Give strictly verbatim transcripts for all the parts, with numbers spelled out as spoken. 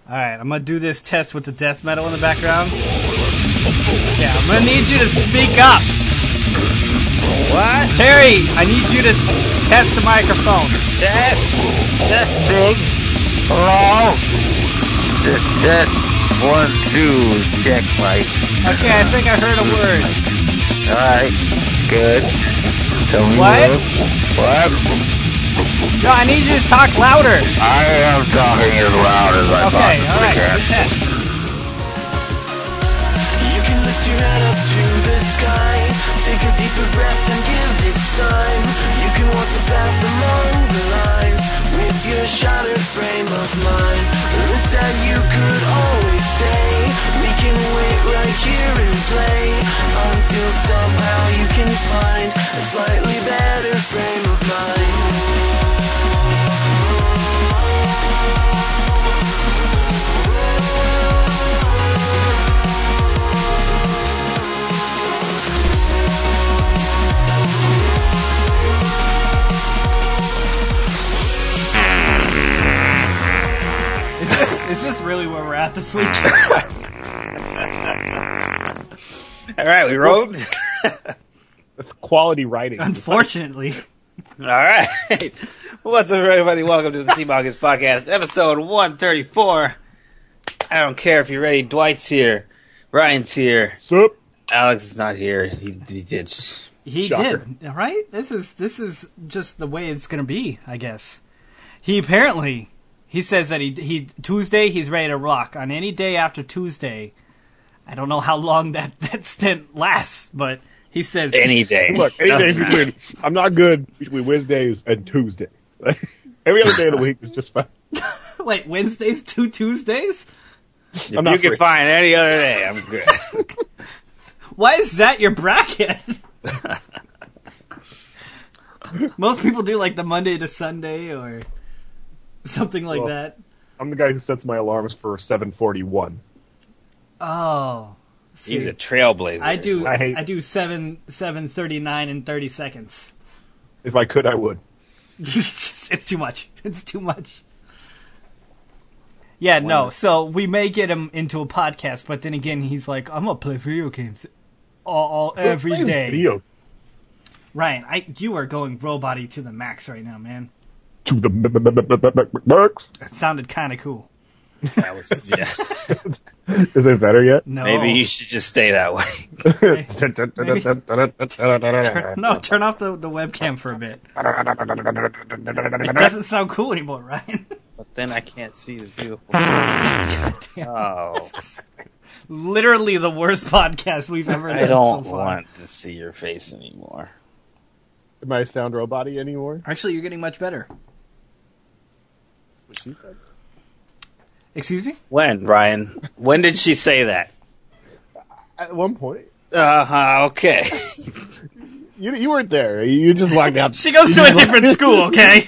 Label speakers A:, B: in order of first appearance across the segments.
A: Alright, I'm gonna do this test with the death metal in the background. Yeah, I'm gonna need you to speak up.
B: What?
A: Terry, I need you to test the microphone.
B: Test. Testing. Hello. Test. One, two. Check mic.
A: Okay, I think I heard a word.
B: Alright. Good. Tell me
A: What?
B: more. What?
A: No, I need you to talk louder.
B: I am talking as loud as I
A: Okay,
B: possibly
A: alright,
B: can.
A: good test.
C: You can lift your head up to the sky. Take a deeper breath and give it time. You can walk the path among the lines with your shattered frame of mind. Or instead you could always stay. We can wait right here and play until somehow you can find a slightly better frame of mind.
A: Is this, is this really where we're at this week?
B: Alright, we rolled.
D: That's quality writing.
A: Unfortunately.
B: Alright. What's up, everybody? Welcome to the Team August Podcast, episode one thirty-four. I don't care if you're ready. Dwight's here. Ryan's here.
D: Sup?
B: Alex is not here. He, he did.
A: He
D: Shocker.
A: did, right? This is this is just the way it's gonna be, I guess. He apparently he says that he he Tuesday he's ready to rock. On any day after Tuesday, I don't know how long that, that stint lasts, but he says
B: Any day.
D: Look, any
B: Doesn't
D: days
B: matter.
D: between. I'm not good between Wednesdays and Tuesdays. Every other day of the week is just fine.
A: Wait, Wednesdays to Tuesdays?
B: If
D: I'm
B: you
D: not
B: can
D: free.
B: find any other day, I'm good.
A: Why is that your bracket? Most people do like the Monday to Sunday or something like
D: Well,
A: that.
D: I'm the guy who sets my alarms for seven forty-one.
A: Oh.
B: He's
A: see.
B: a trailblazer.
A: I do
D: I hate-
A: I do seven seven thirty nine in thirty seconds.
D: If I could, I would.
A: it's, just, it's too much. It's too much. Yeah, no. So we may get him into a podcast, but then again, he's like, "I'm gonna play video games all, all every
D: Playing
A: day."
D: Video
A: Ryan, I you are going robot-y to the max right now, man.
D: to the m- m- m- m- m- max.
A: That sounded kind of cool.
B: That was, yeah.
D: Is it better yet?
A: No,
B: Maybe you should just stay that way.
A: Turn, no, turn off the, the webcam for a bit. It doesn't sound cool anymore, Ryan.
B: But then I can't see his beautiful.
A: Damn.
B: Oh,
A: Literally the worst podcast we've ever done
B: I don't
A: so far.
B: want to see your face anymore.
D: Am I sound robot-y anymore?
A: Actually, you're getting much better.
D: That's what she said.
A: Excuse me?
B: When, Ryan? When did she say that?
D: At one point.
B: Uh huh. Okay.
D: You you weren't there. You just logged out.
A: She goes to a different school, okay?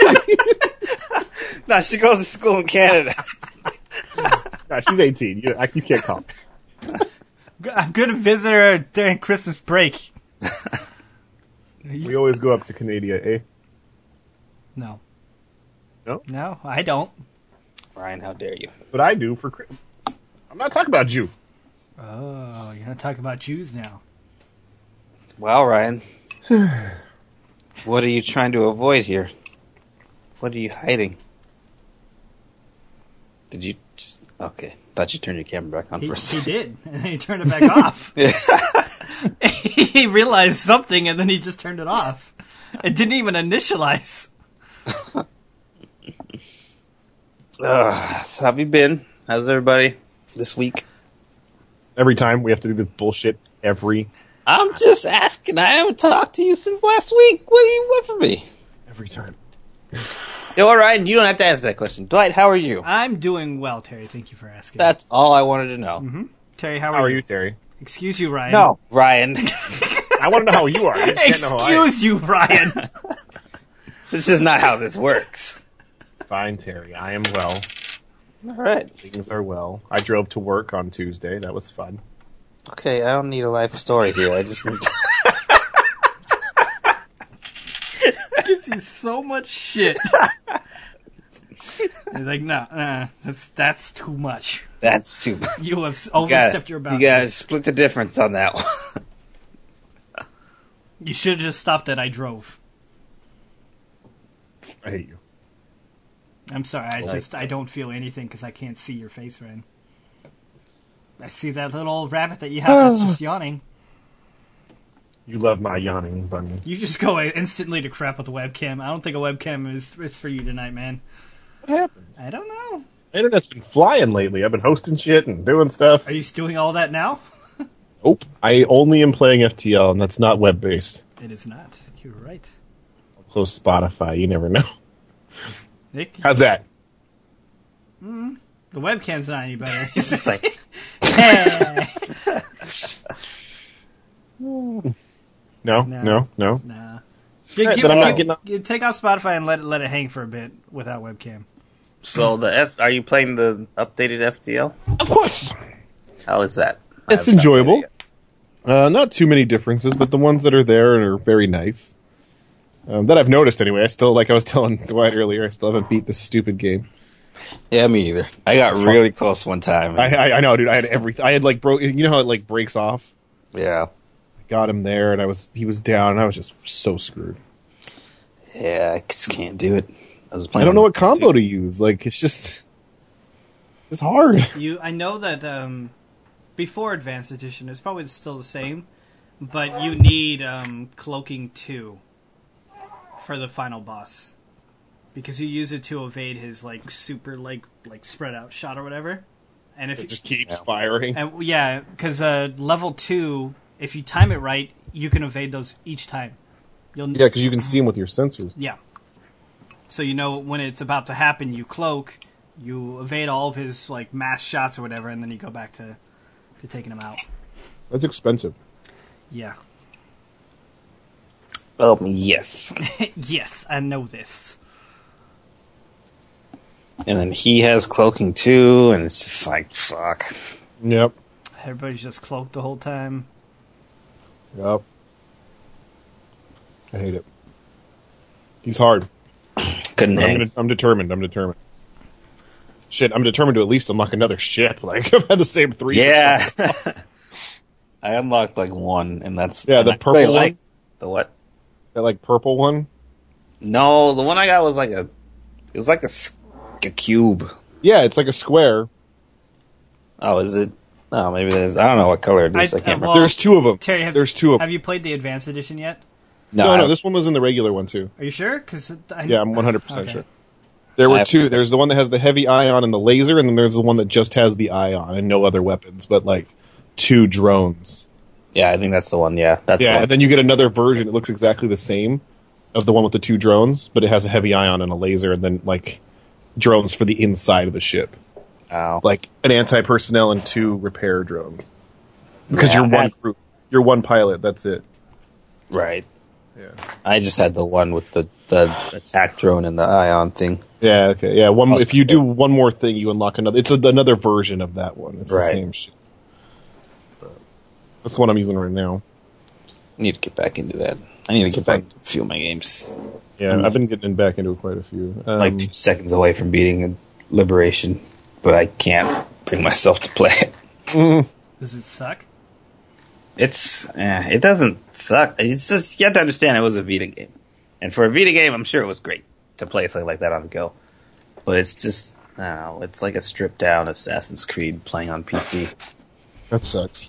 B: No, she goes to school in Canada.
D: Nah, she's eighteen. You, I, you can't call.
A: I'm going to visit her during Christmas break.
D: We always go up to Canada, eh?
A: No.
D: No?
A: No, I don't.
B: Ryan, how dare you?
D: But I do for Christmas. I'm not talking about you.
A: Oh, you're going to talk about Jews now.
B: Well, Ryan, what are you trying to avoid here? What are you hiding? Did you just... Okay. Thought you turned your camera back on
A: He,
B: for a
A: he
B: second.
A: did, and then he turned it back off. He realized something, and then he just turned it off. It didn't even initialize.
B: Ugh, so how have you been? How's everybody this week?
D: Every time we have to do this bullshit every
B: I'm just asking. I haven't talked to you since last week. What do you want from me?
D: every time.
B: You know what, Ryan? You don't have to answer that question. Dwight, how are you?
A: I'm doing well, Terry. Thank you for asking.
B: That's all I wanted to know.
A: Mm-hmm. Terry, how are,
D: How are
A: you?
D: you, Terry?
A: Excuse you, Ryan.
B: No, Ryan.
D: I want to know how you are. I just can't know how I am.
A: Excuse you, Ryan.
B: This is not how this works.
D: Fine, Terry. I am well.
B: All right.
D: Things are well. I drove to work on Tuesday. That was fun.
B: Okay, I don't need a life story here. I just need to...
A: Gives you so much shit. He's like, no, uh, that's that's too much.
B: That's too much.
A: You have
B: You
A: overstepped
B: gotta,
A: your
B: you
A: boundaries.
B: gotta split the difference on that one.
A: You should have just stopped at I drove.
D: I hate you.
A: I'm sorry, I
B: Like-
A: just I don't feel anything because I can't see your face, Ryan. I see that little rabbit that you have that's just yawning.
D: You love my yawning bunny.
A: You just go instantly to crap with the webcam. I don't think a webcam is is for you tonight, man.
D: What happened?
A: I don't know.
D: Internet's been flying lately. I've been hosting shit and doing stuff.
A: Are you doing all that now?
D: Nope. I only am playing F T L, and that's not web based.
A: It is not. You're right.
D: I'll close Spotify. You never know.
A: Nick,
D: How's that?
A: the webcam's not any better.
B: It's just like,
A: Hey.
D: No,
A: No.
D: no, no.
A: Nah.
D: Right,
A: Give-
D: but I'm not
A: give-
D: getting up-
A: give- take off Spotify and let it let it hang for a bit without webcam.
B: so the F. Are you playing the updated F T L?
D: Of course.
B: How is that?
D: It's
B: I haven't
D: enjoyable.
B: played it yet.
D: Uh, not too many differences, but the ones that are there are very nice. Um, that I've noticed anyway. I still, like I was telling Dwight earlier, I still haven't beat this stupid game.
B: Yeah, me either. I got really close one time.
D: I, I, I know, dude. I had everything. I had like broke. You know how it like breaks off.
B: yeah,
D: I got him there, and I was he was down, and I was just so screwed.
B: yeah, I just can't do it. I was
D: I
B: playing.
D: don't know what combo to use. Like it's just it's hard.
A: You, I know that um, before Advanced Edition, it's probably still the same, but you need um, Cloaking two for the final boss because you use it to evade his like super like like spread out shot or whatever. And if
D: It
A: you,
D: just keeps firing.
A: and yeah, because uh, level two, if you time it right, you can evade those each time. You'll
D: Yeah, because you can see him with your sensors.
A: Yeah. So you know when it's about to happen, you cloak, you evade all of his like mass shots or whatever, and then you go back to, to taking him out.
D: That's expensive.
A: Yeah.
B: Um, yes.
A: Yes, I know this.
B: And then he has cloaking too, and it's just like fuck.
D: Yep.
A: Everybody's just cloaked the whole time.
D: Yep. I hate it. He's hard.
B: Couldn't
D: I'm,
B: hang.
D: gonna, I'm determined. I'm determined. Shit, I'm determined to at least unlock another ship. Like I've had the same three.
B: Yeah. I unlocked like one, and that's
D: Yeah,
B: and
D: the
B: I
D: purple
B: really
D: one?
B: like the what?
D: That like purple one.
B: No, the one I got was like a. It was like a, s- a cube.
D: Yeah, it's like a square.
B: Oh, is it? Oh, maybe it is. I don't know what color it is. I,
A: I-
B: can't
A: uh,
B: remember.
A: well-
D: There's two of them.
A: Terry, have,
D: There's two of them.
A: have you played the Advanced Edition yet?
B: no,
D: No,
B: I
D: no,
B: don't-
D: this one was in the regular one too.
A: Are you sure? Because
D: Yeah, I'm one hundred percent
A: Okay.
D: sure. There
B: I
D: were
B: have-
D: two. There's the one that has the heavy ion and the laser, and then there's the one that just has the ion and no other weapons, but like two drones.
B: yeah, I think that's the one. Yeah, that's the
D: Yeah,
B: one.
D: and then you get another version. It looks exactly the same of the one with the two drones, but it has a heavy ion and a laser, and then like drones for the inside of the ship,
B: Oh.
D: like an anti-personnel and two repair drones. Because
B: Yeah,
D: you're one
B: I-
D: crew, you're one pilot. That's it.
B: Right.
D: Yeah.
B: I just had the one with the, the attack drone and the ion thing.
D: Yeah. Okay. Yeah. One.
B: Must
D: If you
B: be
D: do
B: fair.
D: one more thing, you unlock another. It's a, another version of that one. It's
B: Right.
D: the same shit. But that's the one I'm using right now.
B: I need to get back into that. I need to get back into a few of my games.
D: Yeah, I've been getting back into quite a few. Um,
B: Like two seconds away from beating Liberation, but I can't bring myself to play it.
A: does it suck?
B: It's eh, it doesn't suck. It's just you have to understand it was a Vita game, and for a Vita game, I'm sure it was great to play something like that on the go. But it's just I don't know. It's like a stripped down Assassin's Creed playing on P C.
D: that sucks.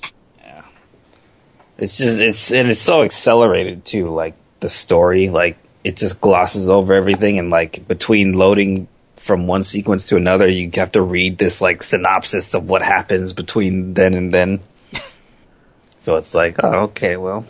B: It's just it's and it's so accelerated too. Like the story, like it just glosses over everything, and like between loading from one sequence to another, you have to read this like synopsis of what happens between then and then. So it's like, oh, okay, well.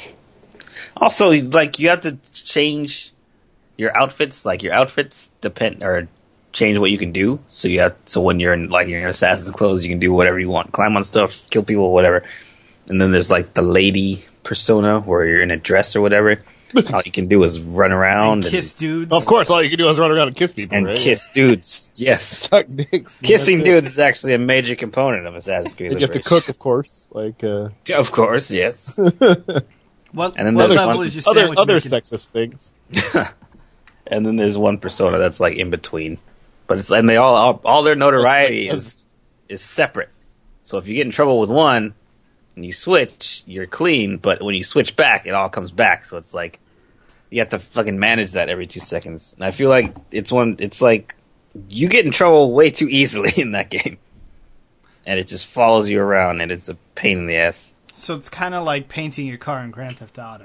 B: Also, like you have to change your outfits. Like your outfits depend or change what you can do. So you have so when you're in like you're in assassin's clothes, you can do whatever you want, climb on stuff, kill people, whatever. And then there's like the lady persona where you're in a dress or whatever. All you can do is run around and,
A: Kiss dudes.
D: Of course, all you can do is run around and kiss people,
B: and
D: right?
B: kiss dudes. Yes.
D: suck dicks.
B: Kissing
D: That's it.
B: dudes is actually a major component of Assassin's Creed.
D: And you have to
B: Liberation.
D: cook, of course. Like uh,
B: Of course, yes.
A: What,
B: And then
A: what
B: there's
A: level
B: one-
A: is your
D: other
A: sandwich
D: other
A: making?
D: sexist things.
B: And then there's one persona that's like in between. but it's and they all all, all their notoriety
D: Just like-
B: is is separate. So if you get in trouble with one and you switch, you're clean. But when you switch back, it all comes back. So it's like you have to fucking manage that every two seconds. And I feel like it's one. It's like you get in trouble way too easily in that game, and it just follows you around, and it's a pain in the ass.
A: So it's kind of like painting your car in Grand Theft Auto.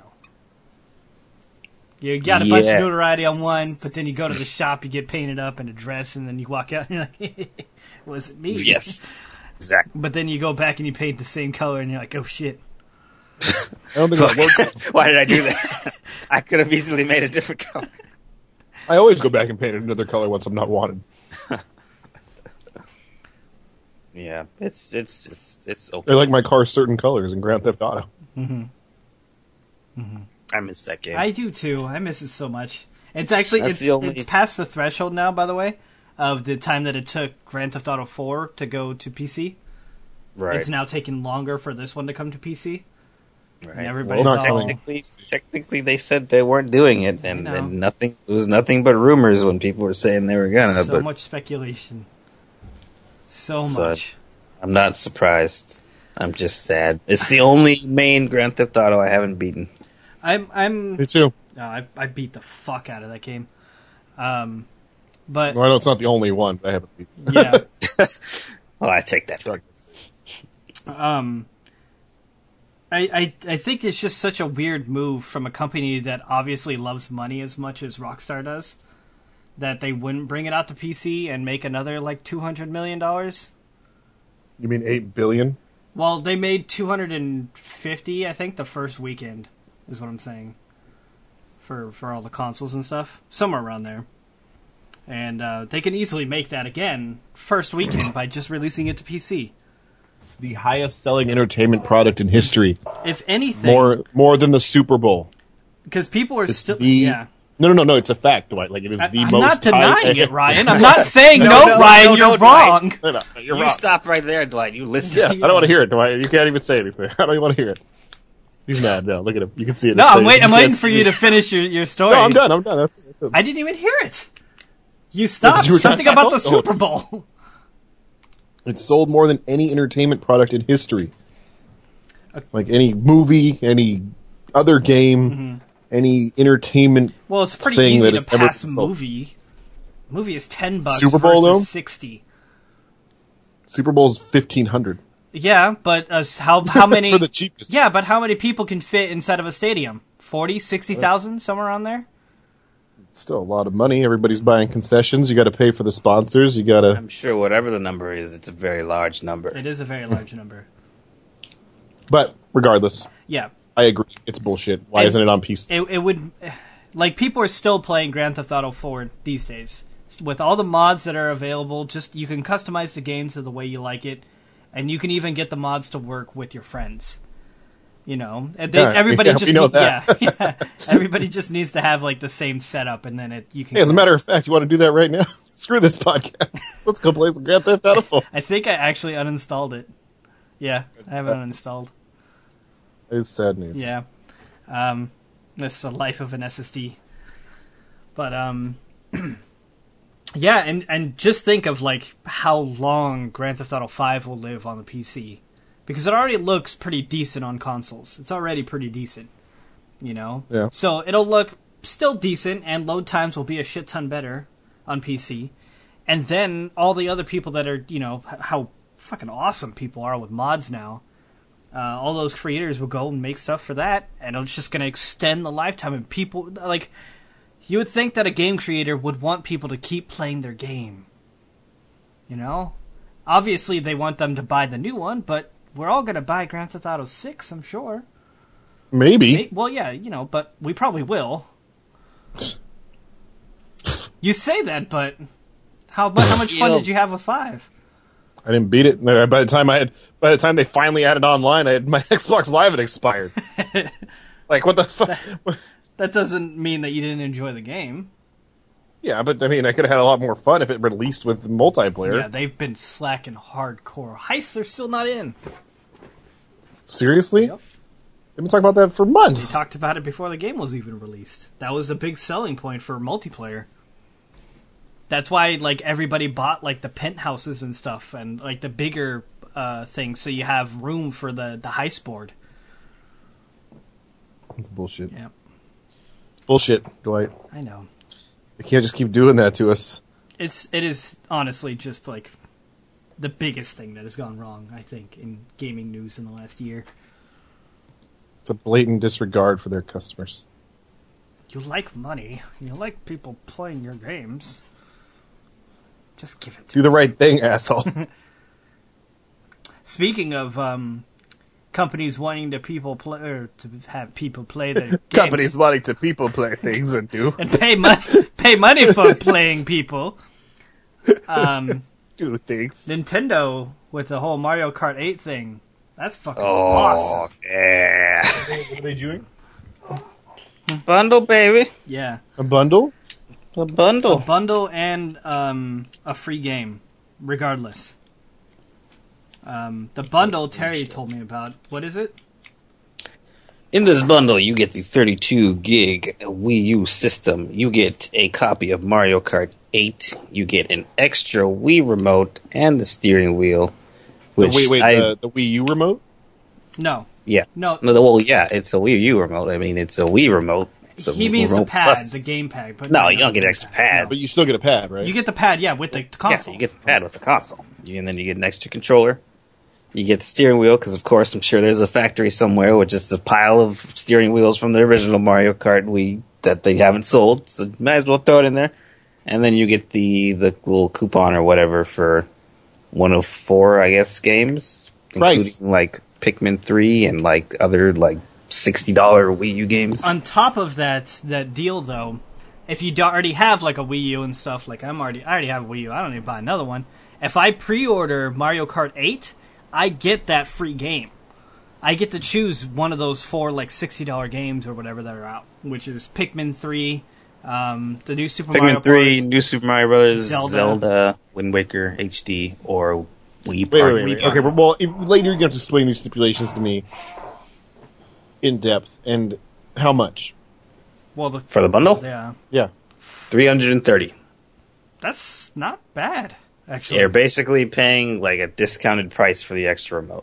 A: You got a bunch
B: Yes.
A: of notoriety on one, but then you go to the shop, you get painted up in a dress, and then you walk out and you're like, was it me?
B: Yes, exactly.
A: But then you go back and you paint the same color, and you're like, oh shit.
D: I don't think that works.
B: Why did I do that? I could have easily made a different color.
D: I always go back and paint it another color once I'm not wanted.
B: Yeah, it's it's just it's okay.
D: I like my car certain colors in Grand Theft Auto.
B: I miss that game.
A: I do too. I miss it so much. It's actually
B: That's
A: it's,
B: the only-
A: it's past the threshold now, by the way, of the time that it took Grand Theft Auto four to go to P C.
B: right.
A: It's now taking longer for this one to come to P C.
B: right.
A: and everybody's
D: Well,
A: all
B: technically, technically, they said they weren't doing it, and,
A: know.
B: and nothing. It was nothing but rumors when people were saying they were gonna.
A: so
B: but
A: much speculation. So
B: So-
A: much.
B: I'm not surprised. I'm just sad. It's the only main Grand Theft Auto I haven't beaten.
A: I'm I'm
D: Me too.
A: no, I I beat the fuck out of that game. Um, but
D: Well, I know it's not the only one, but I haven't beat.
A: yeah,
B: Oh, I take that back.
A: um, I, I I think it's just such a weird move from a company that obviously loves money as much as Rockstar does, that they wouldn't bring it out to P C and make another like two hundred million dollars.
D: You mean eight billion?
A: Well, they made two hundred and fifty, I think, the first weekend is what I'm saying. For for all the consoles and stuff, somewhere around there, and uh, they can easily make that again first weekend by just releasing it to P C.
D: It's the highest selling entertainment product in history.
A: If anything,
D: More more than the Super Bowl.
A: because people are
D: It's
A: still
D: the
A: yeah.
D: No, no, no, no. It's a fact, Dwight. Like it is
A: I,
D: the
A: I'm
D: most.
A: not denying
D: high-
A: it, Ryan. I'm not saying no,
B: No, no,
A: Ryan.
B: no,
A: you're
B: no,
A: wrong.
D: No, no, you're
B: You
D: wrong.
B: stop right there, Dwight. You listen.
D: Yeah, I don't want to hear it, Dwight. You can't even say anything. I don't even want to hear it. He's mad now. Look at him. You can see it.
A: No,
D: It's
A: I'm
D: like-
A: waiting. I'm
D: you
A: waiting
D: can't
A: for
D: see
A: you to
D: it.
A: finish your, your story.
D: No, I'm done. I'm done. That's, that's it.
A: I didn't even hear it. You stopped.
D: you were trying to
A: Something about the
D: tackle it?
A: Super Bowl.
D: It's sold more than any entertainment product in history. Like any movie, any other game,
A: Mm-hmm.
D: any entertainment.
A: Well, it's pretty
D: thing
A: easy
D: that
A: to
D: has ever
A: pass a
D: been sold.
A: movie. Movie is ten bucks
D: Super Bowl,
A: versus
D: though?
A: sixty.
D: Super Bowl's fifteen hundred
A: Yeah, but uh, how how many?
D: for the cheapest.
A: Yeah, but how many people can fit inside of a stadium? forty, sixty thousand, somewhere around there?
D: Still a lot of money. Everybody's buying concessions. You got to pay for the sponsors. You got to.
B: I'm sure whatever the number is, it's a very large number.
A: It is a very large number.
D: But regardless,
A: Yeah.
D: I agree. It's bullshit. Why
A: And
D: isn't it on P C?
A: It, it would... Like, people are still playing Grand Theft Auto four these days. With all the mods that are available, just you can customize the game to the way you like it, and you can even get the mods to work with your friends. You know, and they,
D: Yeah,
A: everybody
D: yeah, we
A: just
D: know
A: need-
D: that.
A: yeah, yeah. Everybody just needs to have like the same setup, and then it you can.
D: Hey, as a matter of fact, you want to do that right now? Screw this podcast. Let's go play some Grand Theft Auto four.
A: I think I actually uninstalled it. Yeah, I have it uninstalled.
D: It's sad news.
A: Yeah, um, that's the life of an S S D. But um, yeah, and and just think of like how long Grand Theft Auto five will live on the P C, because it already looks pretty decent on consoles. It's already pretty decent, you know.
D: Yeah.
A: So it'll look still decent, and load times will be a shit ton better on P C. And then all the other people that are, you know, h- how fucking awesome people are with mods now. Uh, all those creators will go and make stuff for that, and it's just going to extend the lifetime. And people, like, you would think that a game creator would want people to keep playing their game. You know? Obviously, they want them to buy the new one, but we're all going to buy Grand Theft Auto six, I'm sure.
D: Maybe.
A: May- Well, yeah, you know, but we probably will. You say that, but how, mu- how much fun
B: You know-
A: did you have with five?
D: I didn't beat it. By the time I had, by the time they finally added online, I had my Xbox Live had expired. Like what the fuck?
A: That doesn't mean that you didn't enjoy the game.
D: Yeah, but I mean, I could have had a lot more fun if it released with multiplayer.
A: Yeah, they've been slacking hardcore. Heist, they're still not in.
D: Seriously?
A: Yep.
D: They've been talking about that for
A: We
D: months.
A: talked about it before the game was even released. That was a big selling point for multiplayer. That's why like everybody bought like the penthouses and stuff and like the bigger uh, things, so you have room for the the heist board.
D: It's bullshit.
A: Yeah,
D: Bullshit, Dwight.
A: I know.
D: They can't just keep doing that to us.
A: It's it is honestly just like the biggest thing that has gone wrong, I think, in gaming news in the last year.
D: It's a blatant disregard for their customers.
A: You like money. You like people playing your games. Just give it to
D: Do the
A: us.
D: right thing, asshole.
A: Speaking of um, companies wanting to people play or to have people play their games
D: Companies wanting to people play things and do
A: and pay money pay money for playing people. Um,
D: do things.
A: Nintendo with the whole Mario Kart eight thing. That's fucking
B: Oh,
A: awesome.
B: yeah.
D: What are they doing?
B: Bundle, baby.
A: Yeah.
D: A bundle?
B: A bundle.
A: A bundle and um, a free game, regardless. Um, the bundle Terry told me about. What is it?
B: In this bundle, you get the thirty-two gig Wii U system. You get a copy of Mario Kart eight. You get an extra Wii remote and the steering wheel. Which
D: wait, wait,
B: I,
D: the, the Wii U remote?
A: No.
B: yeah.
A: No.
B: No, well, yeah, it's a Wii U remote. I mean, it's a Wii remote. It's a
A: He means the
B: remote
A: pad,
B: plus.
A: the game pad. But
B: No, you don't get an extra pad.
D: But you still get a pad, right?
A: You get the pad, yeah, with the
B: Yeah,
A: console.
B: you get the pad with the console. You, and then you get an extra controller. You get the steering wheel, because of course I'm sure there's a factory somewhere with just a pile of steering wheels from the original Mario Kart Wii that they haven't sold, so you might as well throw it in there. And then you get the, the little coupon or whatever for one of four, I guess, games.
D: Price.
B: Including like Pikmin three and like other like sixty dollars Wii U games.
A: On top of that that deal, though, if you do already have like a Wii U and stuff, like I'm already, I already have a Wii U. I don't need to buy another one. If I pre-order Mario Kart eight, I get that free game. I get to choose one of those four like sixty dollars games or whatever that are out, which is Pikmin three, um, the new Super Mario
B: Pikmin three,
A: Bros.
B: New Super Mario Bros.,
A: Zelda.
B: Zelda, Wind Waker H D, or Wii
D: Wait, wait,
B: Party.
D: wait, wait. Okay, but, well, if, later you're going to have to explain these stipulations to me in depth. And how much?
A: Well, the,
B: For the bundle?
A: yeah,
D: Yeah.
B: three hundred thirty.
A: that's not bad actually.
B: You're basically paying like a discounted price for the extra remote.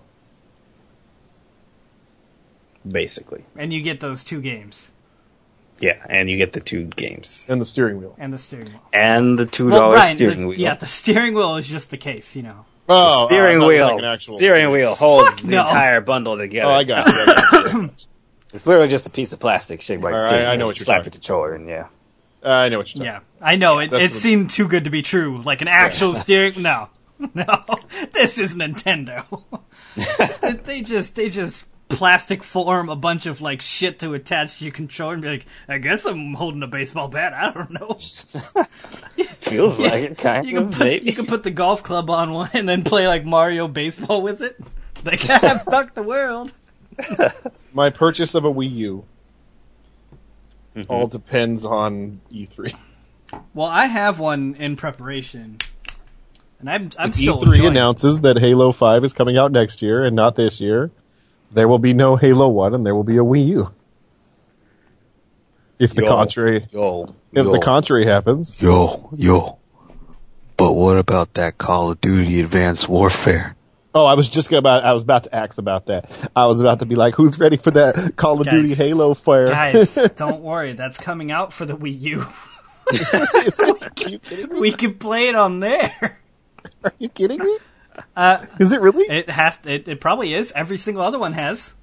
B: Basically.
A: And you get those two games
B: Yeah, and you get the two games.
D: And the steering wheel.
A: and the steering wheel.
B: And the two
A: Well,
B: dollars
A: Ryan,
B: steering
A: the,
B: wheel.
A: yeah, the steering wheel is just the case, you know.
D: Oh,
B: steering
D: oh, I thought it was
B: wheel.
D: like an actual-
B: steering wheel holds
A: Fuck
B: the
A: no.
B: entire bundle together.
D: Oh, I got you. I got you.
B: It's literally just a piece of plastic shaped like
D: All right,
B: steering
D: I
B: wheel.
D: know what you're
B: Slap
D: talking-
B: your controller and yeah.
D: Uh, I know what you're talking
A: Yeah, I know. It,
D: that's
A: it
D: what-
A: seemed too good to be true. Like an actual steering. No, no, this is Nintendo. they just they just plastic form a bunch of like shit to attach to your controller and be like, I guess I'm holding a baseball bat. I don't know.
B: Feels like it, kind
A: You can
B: of,
A: put
B: maybe.
A: you can put the golf club on one and then play like Mario baseball with it. Like, fuck the world.
D: My purchase of a Wii U
B: Mm-hmm.
D: all depends on E three.
A: Well, I have one in preparation, and I'm I'm still
D: E three
A: enjoying it.
D: announces that Halo five is coming out next year and not this year. There will be no Halo one and there will be a Wii U. If the
B: Yo,
D: contrary
B: Yo,
D: if
B: yo,
D: the contrary happens.
E: Yo, yo. But what about that Call of Duty Advanced Warfare?
D: Oh, I was just gonna about I was about to ask about that. I was about to be like, who's ready for that Call of
A: Guys.
D: Duty Halo fire?
A: Guys, don't worry, that's coming out for the Wii U.
D: Are you kidding me?
A: We can play it on there.
D: Are you kidding me?
A: Uh,
D: Is it really?
A: it has. It, it probably is. Every single other one has.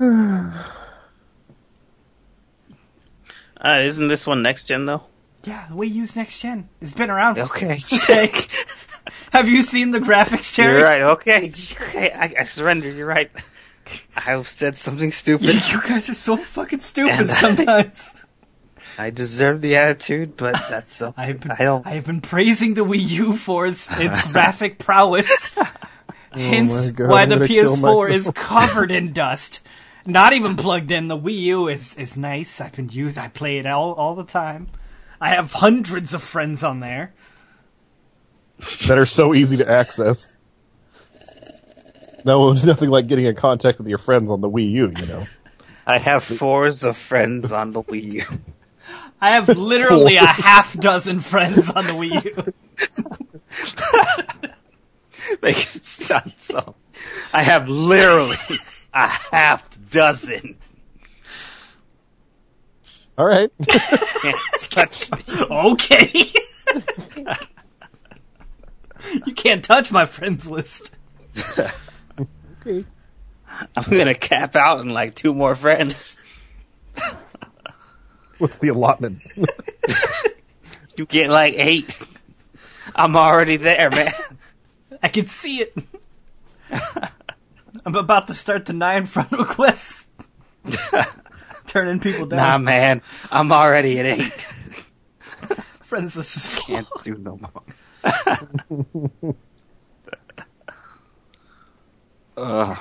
B: Uh, isn't this one next gen though?
A: Yeah, the Wii U's next gen. It's been around. For
B: Okay.
A: okay. Have you seen the graphics, Terry?
B: You're right. Okay. Okay. I, I surrender. You're right. I've said something stupid.
A: You guys are so fucking stupid
B: And I-
A: sometimes.
B: I deserve the attitude, but that's so.
A: I have been,
B: I don't.
A: I have been praising the Wii U for its, its graphic prowess. Hence
D: my God,
A: why
D: I'm
A: the
D: gonna
A: P S
D: kill
A: four is
D: myself.
A: covered in dust. Not even plugged in. The Wii U is, is nice. I've been used. I play it all, all the time. I have hundreds of friends on there.
D: That are so easy to access. No, there's nothing like getting in contact with your friends on the Wii U, you know.
B: I have fours of friends on the Wii U.
A: I have literally a half dozen friends on the Wii U.
B: make it sound so. I have literally a half dozen.
D: All right.
B: Can't touch me.
A: Okay. You can't touch my friends list.
D: Okay.
B: I'm gonna cap out in like two more friends.
D: What's the allotment?
B: You get like eight. I'm already there, man.
A: I can see it. I'm about to start the nine friend requests. Turning people down.
B: Nah, man. I'm already at eight.
A: Friends list is full.
B: Can't do no more. uh,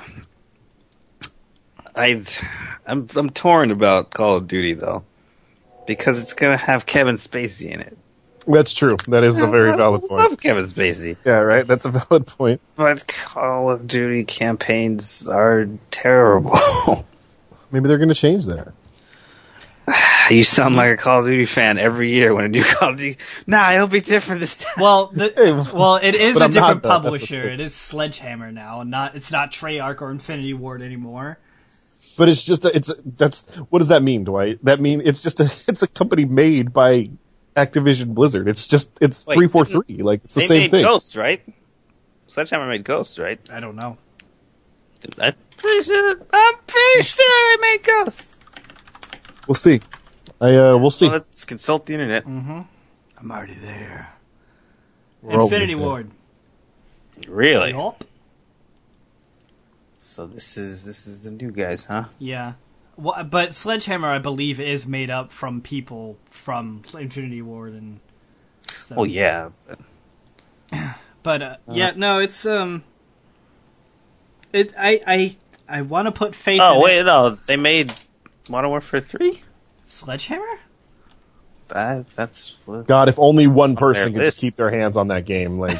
B: I, I'm I'm torn about Call of Duty though, because it's gonna have Kevin Spacey in it.
D: That's true. That is a very
B: I
D: valid
B: love
D: point.
B: Kevin Spacey,
D: Yeah, right. That's a valid point.
B: but Call of Duty campaigns are terrible.
D: Maybe they're going to change that.
B: You sound like a Call of Duty fan every year when a new Call of Duty. Nah, it'll be different this time.
A: Well, the,
D: Hey,
A: well, it is
D: but
A: a
D: I'm not,
A: different
D: though. That's the
A: publisher.
D: thing.
A: It is Sledgehammer now, and not it's not Treyarch or Infinity Ward anymore.
D: But it's just a, it's a, that's what does that mean, Dwight? That mean it's just a it's a company made by Activision Blizzard. It's just it's
B: Wait,
D: three four three. Like it's the
B: they
D: same
B: made
D: thing.
B: Ghosts, right? Sledgehammer made Ghosts, right?
A: I don't know.
B: I'm pretty sure. I'm pretty sure they made Ghosts.
D: We'll see. I uh we'll see.
B: Well, let's consult the internet.
A: I'm already there.
D: We're
A: Infinity
D: almost
A: Ward.
B: Really?
A: Yup.
B: So this is this is the new guys, huh?
A: Yeah. Well, but Sledgehammer, I believe, is made up from people from Infinity Ward and stuff.
B: Oh yeah. But
A: But uh, yeah, no, it's um, it I I I want to put faith.
B: oh
A: in
B: wait,
A: it.
B: no, they made Modern Warfare three.
A: Sledgehammer.
B: That that's what.
D: God, if only one
B: on
D: person
B: their
D: could just
B: list.
D: keep their hands on that game, like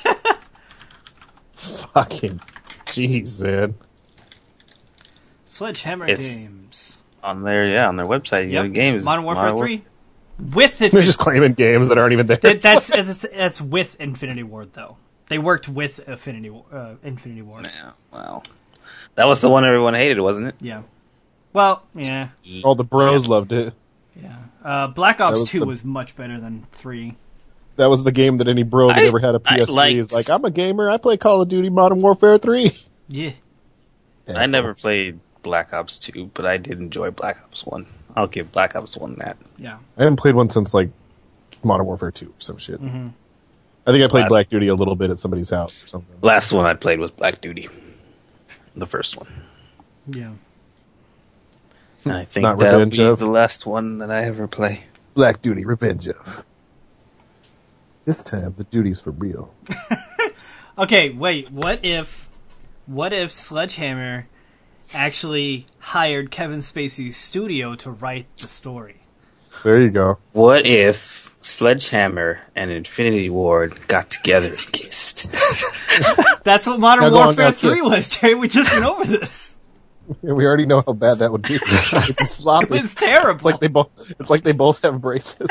D: fucking jeez, man.
A: Sledgehammer
B: It's-
A: Games.
B: on their yeah on their website. You
A: Yep.
B: know, games
A: Modern Warfare
B: Modern War-
A: three. With it,
D: They're just claiming games that aren't even there.
A: that, that's, that's that's with Infinity Ward though. They worked with Infinity Wa- uh, Infinity Ward.
B: Yeah, well, that was the one everyone hated, wasn't it?
A: Yeah. Well, yeah,
D: All the bros loved it.
A: yeah. Uh, Black Ops
D: was
A: two
D: the-
A: was much better than three.
D: That was the game that any bro that
B: I-
D: ever had a P S three
B: I
D: is
B: liked-
D: like, I'm a gamer. I play Call of Duty Modern Warfare three.
A: Yeah.
B: I never played Black Ops two, but I did enjoy Black Ops one. I'll give Black Ops one that.
A: Yeah.
D: I haven't played one since like Modern Warfare two or some shit.
A: Mm-hmm.
D: I think I played
B: Last-
D: Black Duty a little bit at somebody's house or something.
B: Last one I played was Black Duty, the first one.
A: Yeah.
B: And I think
D: Not
B: that'll
D: Revenge
B: be
D: of?
B: the last one that I ever play.
D: Black Duty Revenge of. This time the duty's for real.
A: Okay, wait. What if, what if Sledgehammer actually hired Kevin Spacey's studio to write the story?
D: There you go.
B: What if Sledgehammer and Infinity Ward got together and kissed?
A: That's what Modern
D: How long
A: Warfare
D: got
A: three
D: you?
A: was, Terry. We just went over this.
D: Yeah, we already know how bad that would be. It'd be sloppy.
A: It was terrible.
D: It's like they both. It's like they both have braces,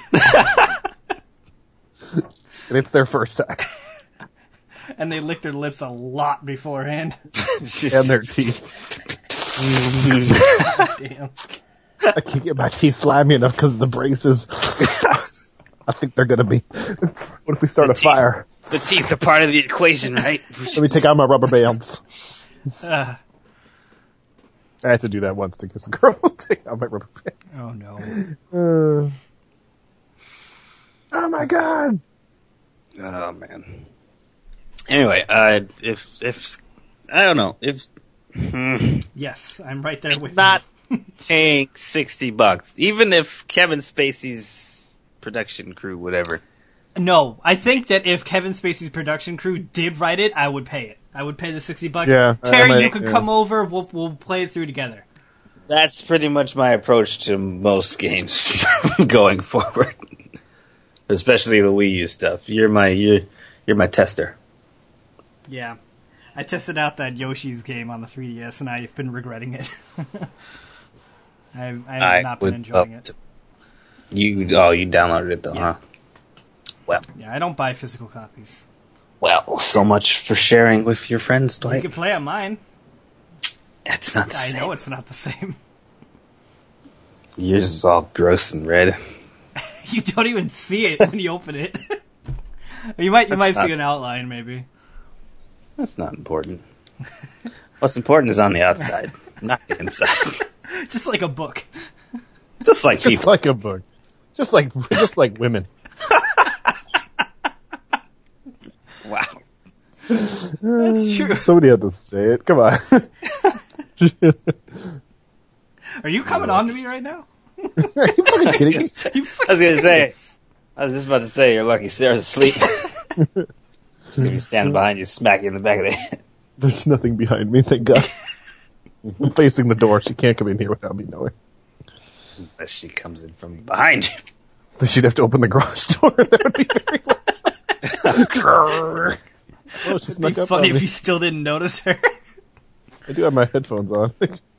D: and it's their first time,
A: And they licked their lips a lot beforehand.
D: and their teeth.
A: Damn.
D: I can't get my teeth slimy enough because of the braces. I think they're gonna be. What if we start a fire?
B: The teeth are part of the equation, right?
D: Let me take out my rubber bands.
A: Uh,
D: I had to do that once to kiss a girl. Take out my rubber bands.
A: oh no.
D: Uh, oh my god!
B: Oh man. Anyway, uh, if if I don't know if hmm,
A: Yes, I'm right there with
B: not
A: you.
B: paying sixty bucks, even if Kevin Spacey's production crew, whatever.
A: No, I think that if Kevin Spacey's production crew did write it, I would pay it. I would pay the sixty bucks.
D: Yeah, I
A: Terry,
D: might-
A: you could
D: yeah.
A: come over. We'll we'll play it through together.
B: That's pretty much my approach to most games going forward, especially the Wii U stuff. You're my you're you're my tester.
A: Yeah, I tested out that Yoshi's game on the three D S, and I've been regretting it. I've, I have
B: I
A: not been
B: would
A: enjoying
B: love
A: it.
B: to- You oh you downloaded it though,
A: Yeah.
B: huh? Well,
A: Yeah, I don't buy physical copies.
B: Well, so much for sharing with your friends,
A: You
B: Dwight.
A: can play on mine.
B: It's not the
A: I
B: same.
A: know it's not the same.
B: Yours is all gross and red.
A: You don't even see it when you open it. you might you
B: That's
A: might
B: not-
A: see an outline, maybe.
B: That's not important. What's important is on the outside, not the inside.
A: Just like a book.
B: Just like
D: Just
B: people.
D: like a book. Just like just like women.
B: Wow.
A: That's true.
D: Somebody had to say it. Come on.
A: Are you coming on to me right now?
D: Are you fucking kidding me?
A: You
B: I was
A: freaking
B: gonna say.
A: serious?
B: I was just about to say you're lucky Sarah's asleep. She's gonna be standing behind you, smack you in the back of the head.
D: There's nothing behind me, thank God. I'm facing the door. She can't come in here without me knowing.
B: Unless she comes in from behind you.
D: Then she'd have to open the garage door. That would be very loud. Oh, she
A: It'd
D: snuck
A: be
D: up
A: funny
D: on
A: if
D: me.
A: you still didn't notice her.
D: I do have my headphones on.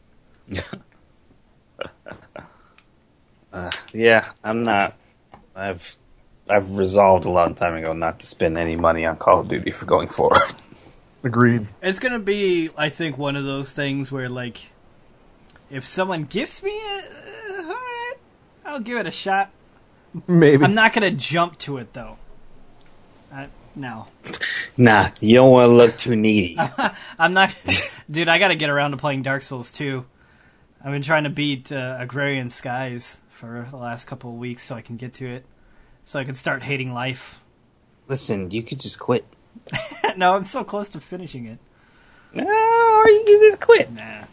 B: Uh, yeah, I'm not. I've I've resolved a long time ago not to spend any money on Call of Duty for going forward.
D: Agreed.
A: It's gonna be, I think, one of those things where, like, if someone gives me it, uh, alright, I'll give it a shot.
D: Maybe.
A: I'm not gonna jump to it, though. I, no.
B: Nah, you don't want to look too needy.
A: I'm not... Dude, I gotta get around to playing Dark Souls two. I've been trying to beat uh, Agrarian Skies for the last couple of weeks so I can get to it. So I can start hating life.
B: Listen, you could just quit.
A: No, I'm so close to finishing it.
B: No, or you could just quit.
A: Nah.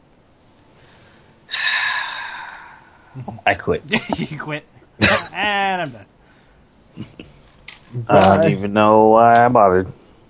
B: I quit.
A: You quit. And I'm done.
B: I don't even know why I bothered.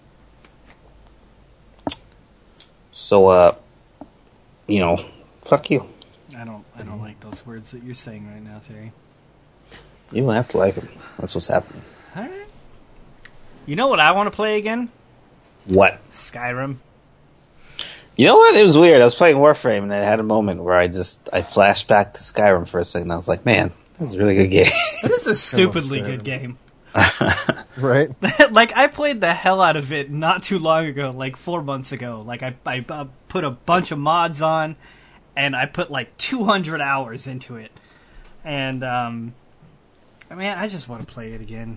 B: So, uh, you know, fuck you.
A: I don't I don't like those words that you're saying right now, Terry.
B: You don't have to like them. That's what's happening.
A: Alright. You know what I want to play again?
B: What?
A: Skyrim.
B: You know what? It was weird. I was playing Warframe and I had a moment where I just I flashed back to Skyrim for a second. I was like, man, that was a really good game.
A: It is a stupidly
D: Skyrim.
A: good game.
D: Right?
A: Like, I played the hell out of it not too long ago, like four months ago. Like, I, I uh, put a bunch of mods on, and I put like two hundred hours into it. And, um, I mean, I just want to play it again.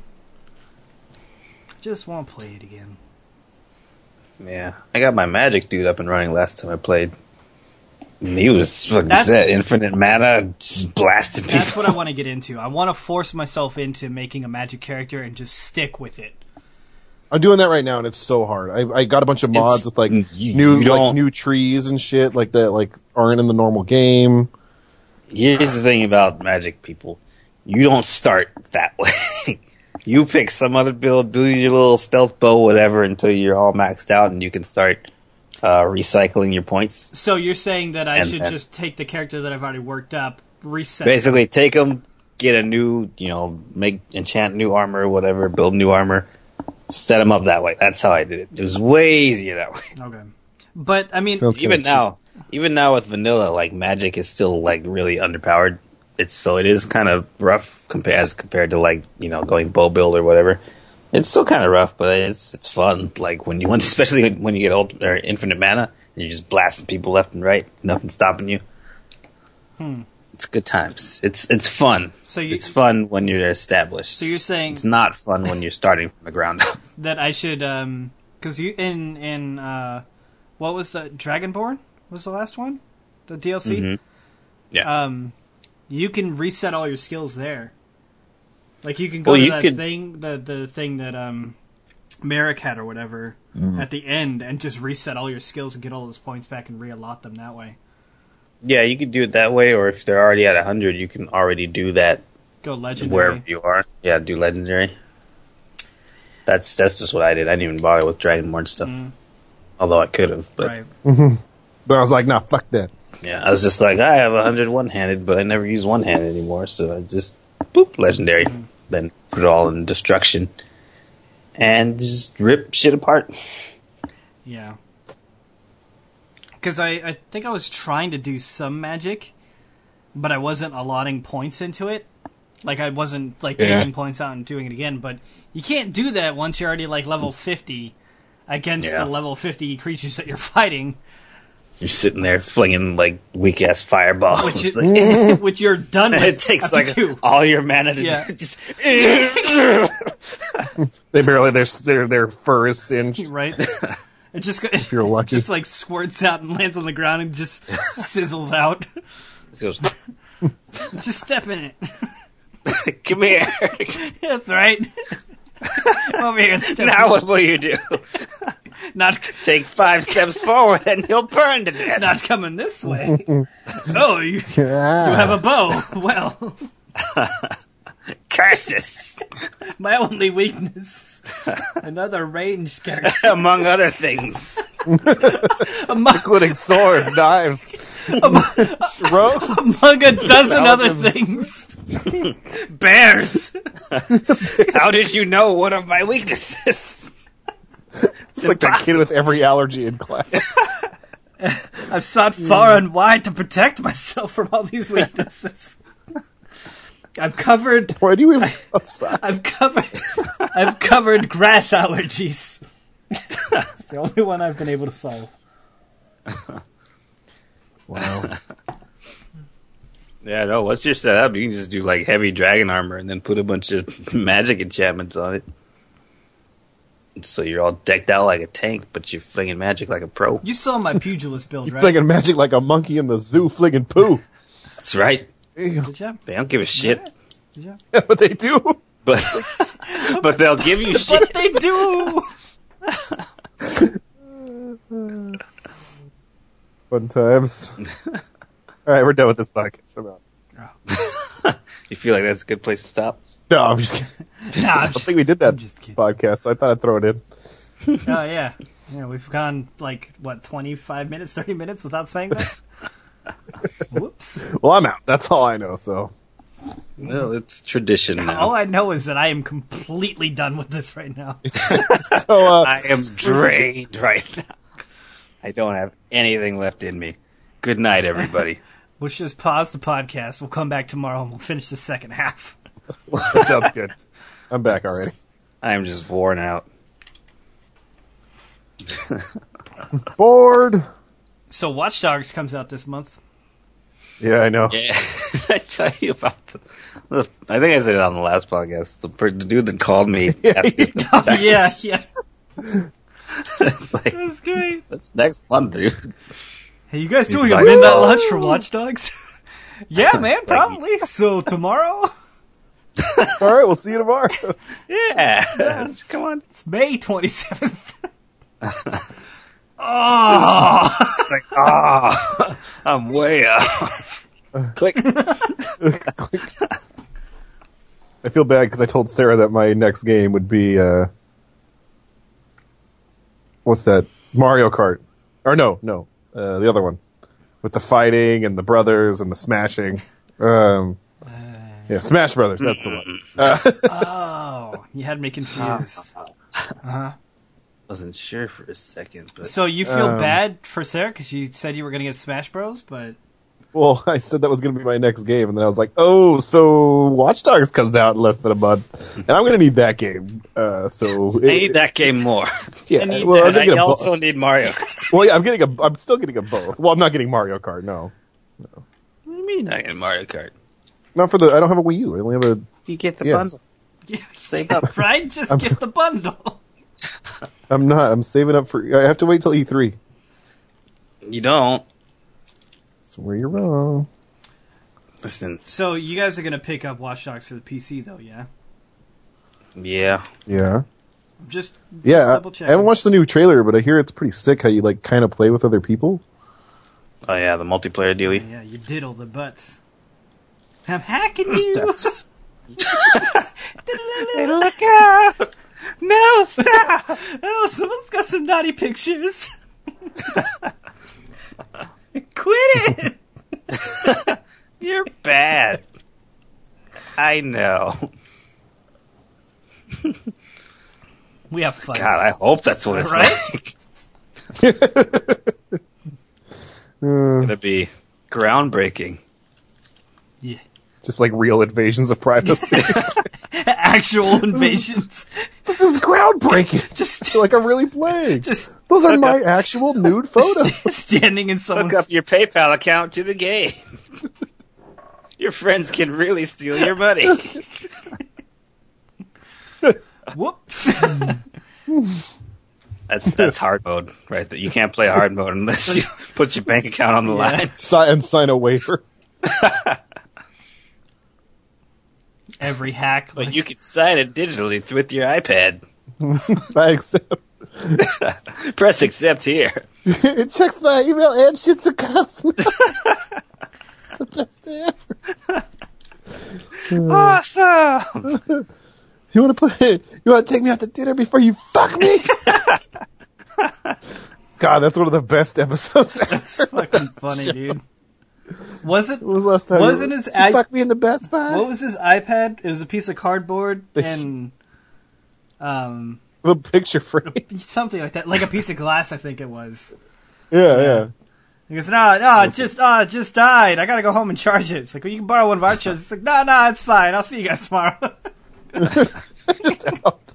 A: I just want to play it again.
B: Yeah, I got my magic dude up and running last time I played. He was fucking
A: That's-
B: set. Infinite mana, just blasting people.
A: That's what I want to get into. I want to force myself into making a magic character and just stick with it.
D: I'm doing that right now, and it's so hard. I, I got a bunch of mods
B: It's-
D: with like
B: you-
D: new
B: you
D: like
B: don't-
D: new trees and shit like that like aren't in the normal game.
B: Here's the thing about magic people. You don't start that way. You pick some other build, do your little stealth bow, whatever, until you're all maxed out and you can start uh, recycling your points.
A: So you're saying that I
B: And-
A: should
B: and-
A: just take the character that I've already worked up, reset.
B: Basically, take them, get a new, you know, make enchant new armor, whatever, build new armor, set them up that way. That's how I did it. It was way easier that way.
A: Okay. But, I mean,
D: Sounds
B: Even
D: kinda
B: now, even now with vanilla, like magic is still like really underpowered. It's so it is kind of rough compared as compared to like you know going bow build or whatever. It's still kind of rough, but it's it's fun. Like when you want, especially when you get old or infinite mana, and you're just blasting people left and right, nothing stopping you.
A: Hmm.
B: It's good times. It's it's fun.
A: So you-
B: it's fun when you're established.
A: so you're saying
B: it's not fun when you're starting from the ground up.
A: that I should, um, because you, in, in, uh, what was the, Dragonborn was the last one? The D L C?
B: Mhm. Yeah.
A: Um, you can reset all your skills there. Like, you can go
B: Well,
A: to
B: you
A: that
B: could-
A: thing, the, the thing that, um, Merrick had or whatever,
B: Mm-hmm.
A: at the end, and just reset all your skills and get all those points back and re-allot them that way.
B: Yeah, you could do it that way, or if they're already at one hundred, you can already do that
A: Go legendary.
B: wherever you are. Yeah, do legendary. That's that's just what I did. I didn't even bother with Dragonborn stuff.
A: Mm.
B: Although I could have, but
A: Right.
D: But I was like, nah, fuck that.
B: yeah, I was just like, I have one hundred one-handed, but I never use one-handed anymore, so I just boop legendary,
A: Mm-hmm.
B: then put it all in destruction, and just rip shit apart.
A: Yeah. Because I, I think I was trying to do some magic, but I wasn't allotting points into it. Like I wasn't like
D: Yeah.
A: taking points out and doing it again, but you can't do that once you're already like level fifty against
B: Yeah.
A: the level fifty creatures that you're fighting,
B: You're sitting there flinging like weak ass fireballs.
A: which is,
B: Like,
A: which you're done with.
B: it takes
A: after
B: like
A: two.
B: all your mana to
A: Yeah.
B: just.
D: They barely their their their fur is singed.
A: Right? It just go-
D: you're lucky.
A: it just like squirts out and lands on the ground and just sizzles out.
B: It goes,
A: Just step in it.
B: come here.
A: That's right. Over here, and step
B: Now
A: in.
B: what will you do?
A: Not
B: Take five steps forward and you'll burn to death.
A: not coming this way. Oh, you you have a bow. Well,
B: Curses,
A: my only weakness. Another ranged character.
B: among other things.
A: Among,
D: Including swords, knives, ropes.
A: among a dozen other
D: Paladins.
A: things. Bears.
B: How did you know one of my weaknesses?
D: It's like that kid with every allergy in class.
A: I've sought far and wide to protect myself from all these weaknesses. I've covered
D: Why do you even outside?
A: I've covered I've covered grass allergies. It's the only one I've been able to solve.
D: Wow.
B: Yeah, no. What's your setup? You can just do like heavy dragon armor and then put a bunch of magic enchantments on it. So you're all decked out like a tank, but you're flinging magic like a pro.
A: You saw my pugilist build,
D: You're
A: right?
D: flinging magic like a monkey in the zoo flinging poo.
B: That's right.
D: Yeah,
A: Good job.
B: They don't give a shit,
A: Good job.
D: but they do.
B: but but they'll give you
A: But
B: shit.
A: they do.
D: Fun times. All right, we're done with this podcast. I'm out.
B: You feel like that's a good place to stop?
D: No, I'm just kidding.
A: Nah,
D: I don't think we did that
A: I'm just kidding.
D: podcast, so I thought I'd throw it in.
A: Oh yeah, yeah. We've gone like what twenty-five minutes, thirty minutes without saying that. Whoops.
D: Well, I'm out. That's all I know, so.
B: Well, it's tradition
A: All
B: now.
A: I know is that I am completely done with this right now.
D: So, uh,
B: I am drained right now. I don't have anything left in me. Good night, everybody.
A: We'll just pause the podcast. We'll come back tomorrow and we'll finish the second half.
D: that sounds good. I'm back already.
B: I am just worn out.
D: Bored.
A: So Watch Dogs comes out this month.
D: Yeah, I know.
B: Yeah, I tell you about the, the. I think I said it on the last podcast. The, per- the dude that called me. asked me
A: Oh, yeah, yeah.
B: it's like
A: That's great.
B: that's next month, dude.
A: Hey, you guys doing
B: He's
A: a
B: like,
A: midnight
B: "Woo!"
A: lunch for Watch Dogs? Yeah, man, probably. So tomorrow,
D: All right, we'll see you tomorrow.
B: Yeah, come on.
A: it's May twenty-seventh. Oh,
B: It's like ah, I'm way off. Click.
D: I feel bad because I told Sarah that my next game would be, uh, what's that? Mario Kart. Or no, no, uh, the other one. With the fighting and the brothers and the smashing. Um, yeah, Smash Brothers, that's the one.
A: oh, you had me confused.
B: Wasn't sure for a second, but
A: So you feel
D: Um,
A: bad for Sarah because you said you were going to get Smash Bros, but
D: Well, I said that was going to be my next game, and then I was like, oh, so Watch Dogs comes out in less than a month, and I'm going to need that game. Uh, so
B: I need that game more.
D: Yeah,
A: I need
D: well,
A: that.
D: I'm
B: And I
D: getting a bo-
B: also need Mario. Kart.
D: well, yeah, I'm getting a. I'm still getting a both. Well, I'm not getting Mario Kart. No,
B: What do you mean I get Mario Kart?
D: not for the. I don't have a Wii U. I only have a.
B: You get the
D: Yes.
B: bundle.
A: yeah,
B: Save up.
A: right? Just get the bundle.
D: I'm not. I'm saving up for. I have to wait till E three.
B: You don't.
D: That's where you're wrong.
B: Listen.
A: So you guys are going to pick up Watch Dogs for the P C, though, yeah?
B: Yeah.
D: Yeah.
A: Just, just
D: Yeah, I,
A: double
D: I
A: check.
D: haven't watched the new trailer, but I hear it's pretty sick how you like kind of play with other people.
B: Oh yeah, the multiplayer dealie.
A: Yeah, you diddle the butts. I'm hacking you.
B: That's. Hey, look out! No, stop!
A: Oh, someone's got some naughty pictures. Quit it!
B: You're bad. I know.
A: We have fun.
B: God, I hope that's what it's
A: Right?
B: like. It's gonna be groundbreaking.
A: Yeah.
D: Just like real invasions of privacy.
A: Actual invasions.
D: This is groundbreaking.
A: Just
D: like I'm really playing.
A: Just
D: Those are my actual nude photos.
A: standing in
B: Hook
A: someone's...
B: up your PayPal account to the game. Your friends can really steal your money.
A: Whoops.
B: That's that's hard mode, right? That you can't play hard mode unless you put your bank account on the
A: Yeah.
B: line.
D: Sign, and sign a waiver.
A: Every hack.
B: But
A: like-
B: you can sign it digitally with your iPad.
D: I accept.
B: Press accept here.
D: It checks my email and shits a cosmic. It's the best day ever.
B: Awesome.
D: You want to put? You want to take me out to dinner before you fuck me? God, that's one of the best episodes ever.
A: It's fucking funny, dude. Was it?
D: When was the last time?
A: Wasn't
D: you,
A: his
D: you
A: i-
D: fuck me in the Best Buy?
A: What was his iPad? It was a piece of cardboard and um
D: A picture frame.
A: something like that, like a piece of glass. I think it was.
D: Yeah, yeah.
A: He goes, no, no, it just, uh, it just died. I gotta go home and charge it. It's like, well, you can borrow one of our chairs. It's like, no, no, it's fine. I'll see you guys tomorrow.
D: Just out.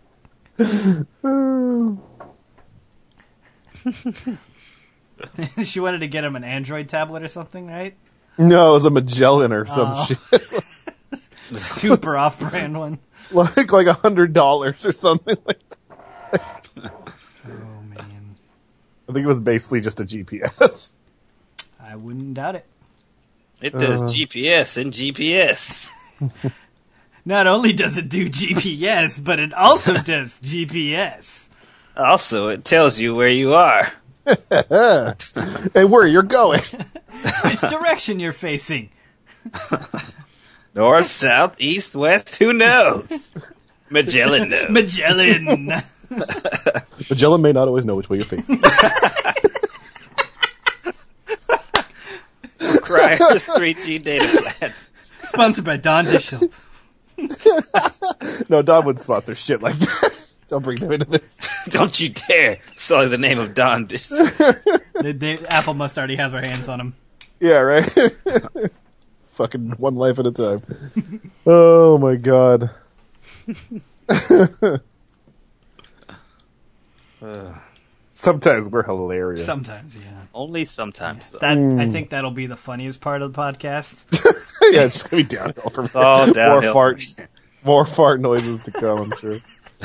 A: She wanted to get him an Android tablet or something, right?
D: No, it was a Magellan or some
A: Oh.
D: shit.
A: Super off-brand one.
D: like like a hundred dollars or something like that.
A: Oh man,
D: I think it was basically just a G P S.
A: I wouldn't doubt it.
B: It does
D: Uh.
B: G P S and G P S.
A: Not only does it do G P S, but it also does G P S.
B: Also, it tells you where you are.
D: And where you're going.
A: Which direction you're facing.
B: North, south, east, west, who knows? Magellan knows.
A: Magellan.
D: Magellan may not always know which way you're facing.
B: Cryer's three G data plan.
A: Sponsored by Don Dish.
D: No, Don wouldn't sponsor shit like that. Don't bring them into this.
B: Don't you dare sully the name of Don. Dish.
A: They, they, Apple must already have their hands on him.
D: Yeah, right? Fucking one life at a time. Oh my god. Sometimes we're hilarious.
A: Sometimes, yeah.
B: Only sometimes, though.
A: That
D: Hmm.
A: I think that'll be the funniest part of the podcast.
D: Yeah, it's just gonna be downhill from
B: It's all
D: here.
B: downhill
D: More fart,
B: from
D: more fart noises to come, I'm sure.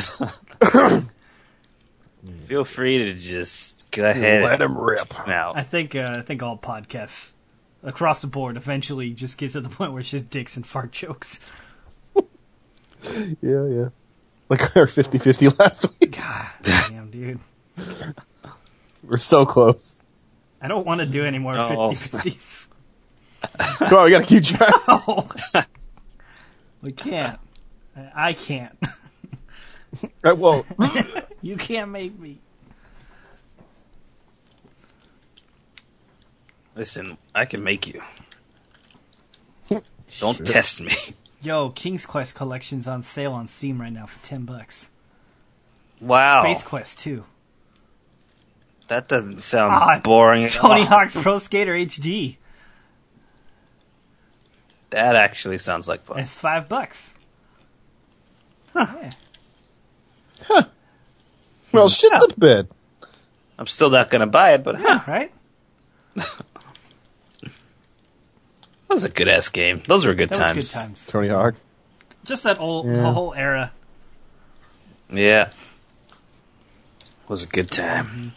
B: Feel free to just go ahead
D: Let
B: and
D: him rip.
B: now.
A: I think uh, I think all podcasts across the board eventually just gets to the point where it's just dicks and fart jokes.
D: Yeah, yeah. Like our fifty-fifty last week.
A: God damn, dude.
D: We're so close.
A: I don't want to do any more
B: Oh.
A: fifty-fifties.
D: Come on, we gotta keep track.
A: Oh. We can't. I I can't.
D: I won't.
A: You can't make me.
B: Listen, I can make you. Don't test me.
A: Yo, King's Quest collection's on sale on Steam right now for ten bucks.
B: Wow.
A: Space Quest too.
B: That doesn't sound
A: Ah,
B: boring at
A: Tony
B: all.
A: Hawk's Pro Skater H D.
B: That actually sounds like fun.
A: It's five bucks. Yeah.
D: Well, shit the bed.
B: I'm still not going to buy it, but huh,
A: Right?
B: that was a good ass game. Those were good
A: That
B: times.
A: was good times.
D: Tony Hawk.
A: Just that old,
D: Yeah.
A: the whole era.
B: Yeah. Was a good time.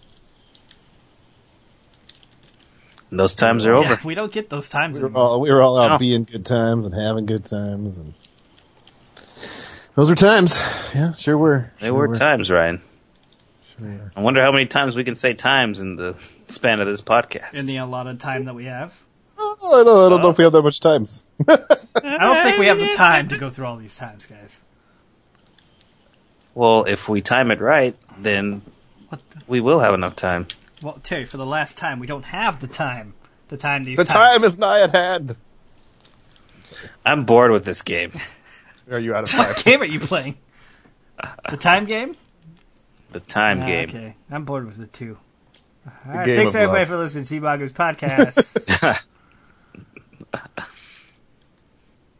B: And those times are over.
A: Yeah, we don't get those times
D: We were
A: anymore.
D: all, we were all out
B: No.
D: being good times and having good times, and those were times. Yeah, sure were.
B: They
D: Sure
B: were times, Ryan.
D: Sure were.
B: I wonder how many times we can say times in the span of this podcast.
A: In the allotted time that we have.
D: Oh, I don't, I don't know if we have that much times.
A: I don't think we have the time to go through all these times, guys.
B: Well, if we time it right, then
A: What the?
B: we will have enough time.
A: Well, Terry, for the last time, we don't have the time to time these
D: The
A: times.
D: time is nigh at hand.
B: I'm bored with this game.
D: Are you out of time?
A: What game are you playing? The time game?
B: The time
A: Ah,
B: game.
A: Okay, I'm bored with it too. All right,
D: game
A: thanks
D: of
A: everybody
D: love.
A: for listening to T-Boggers podcast.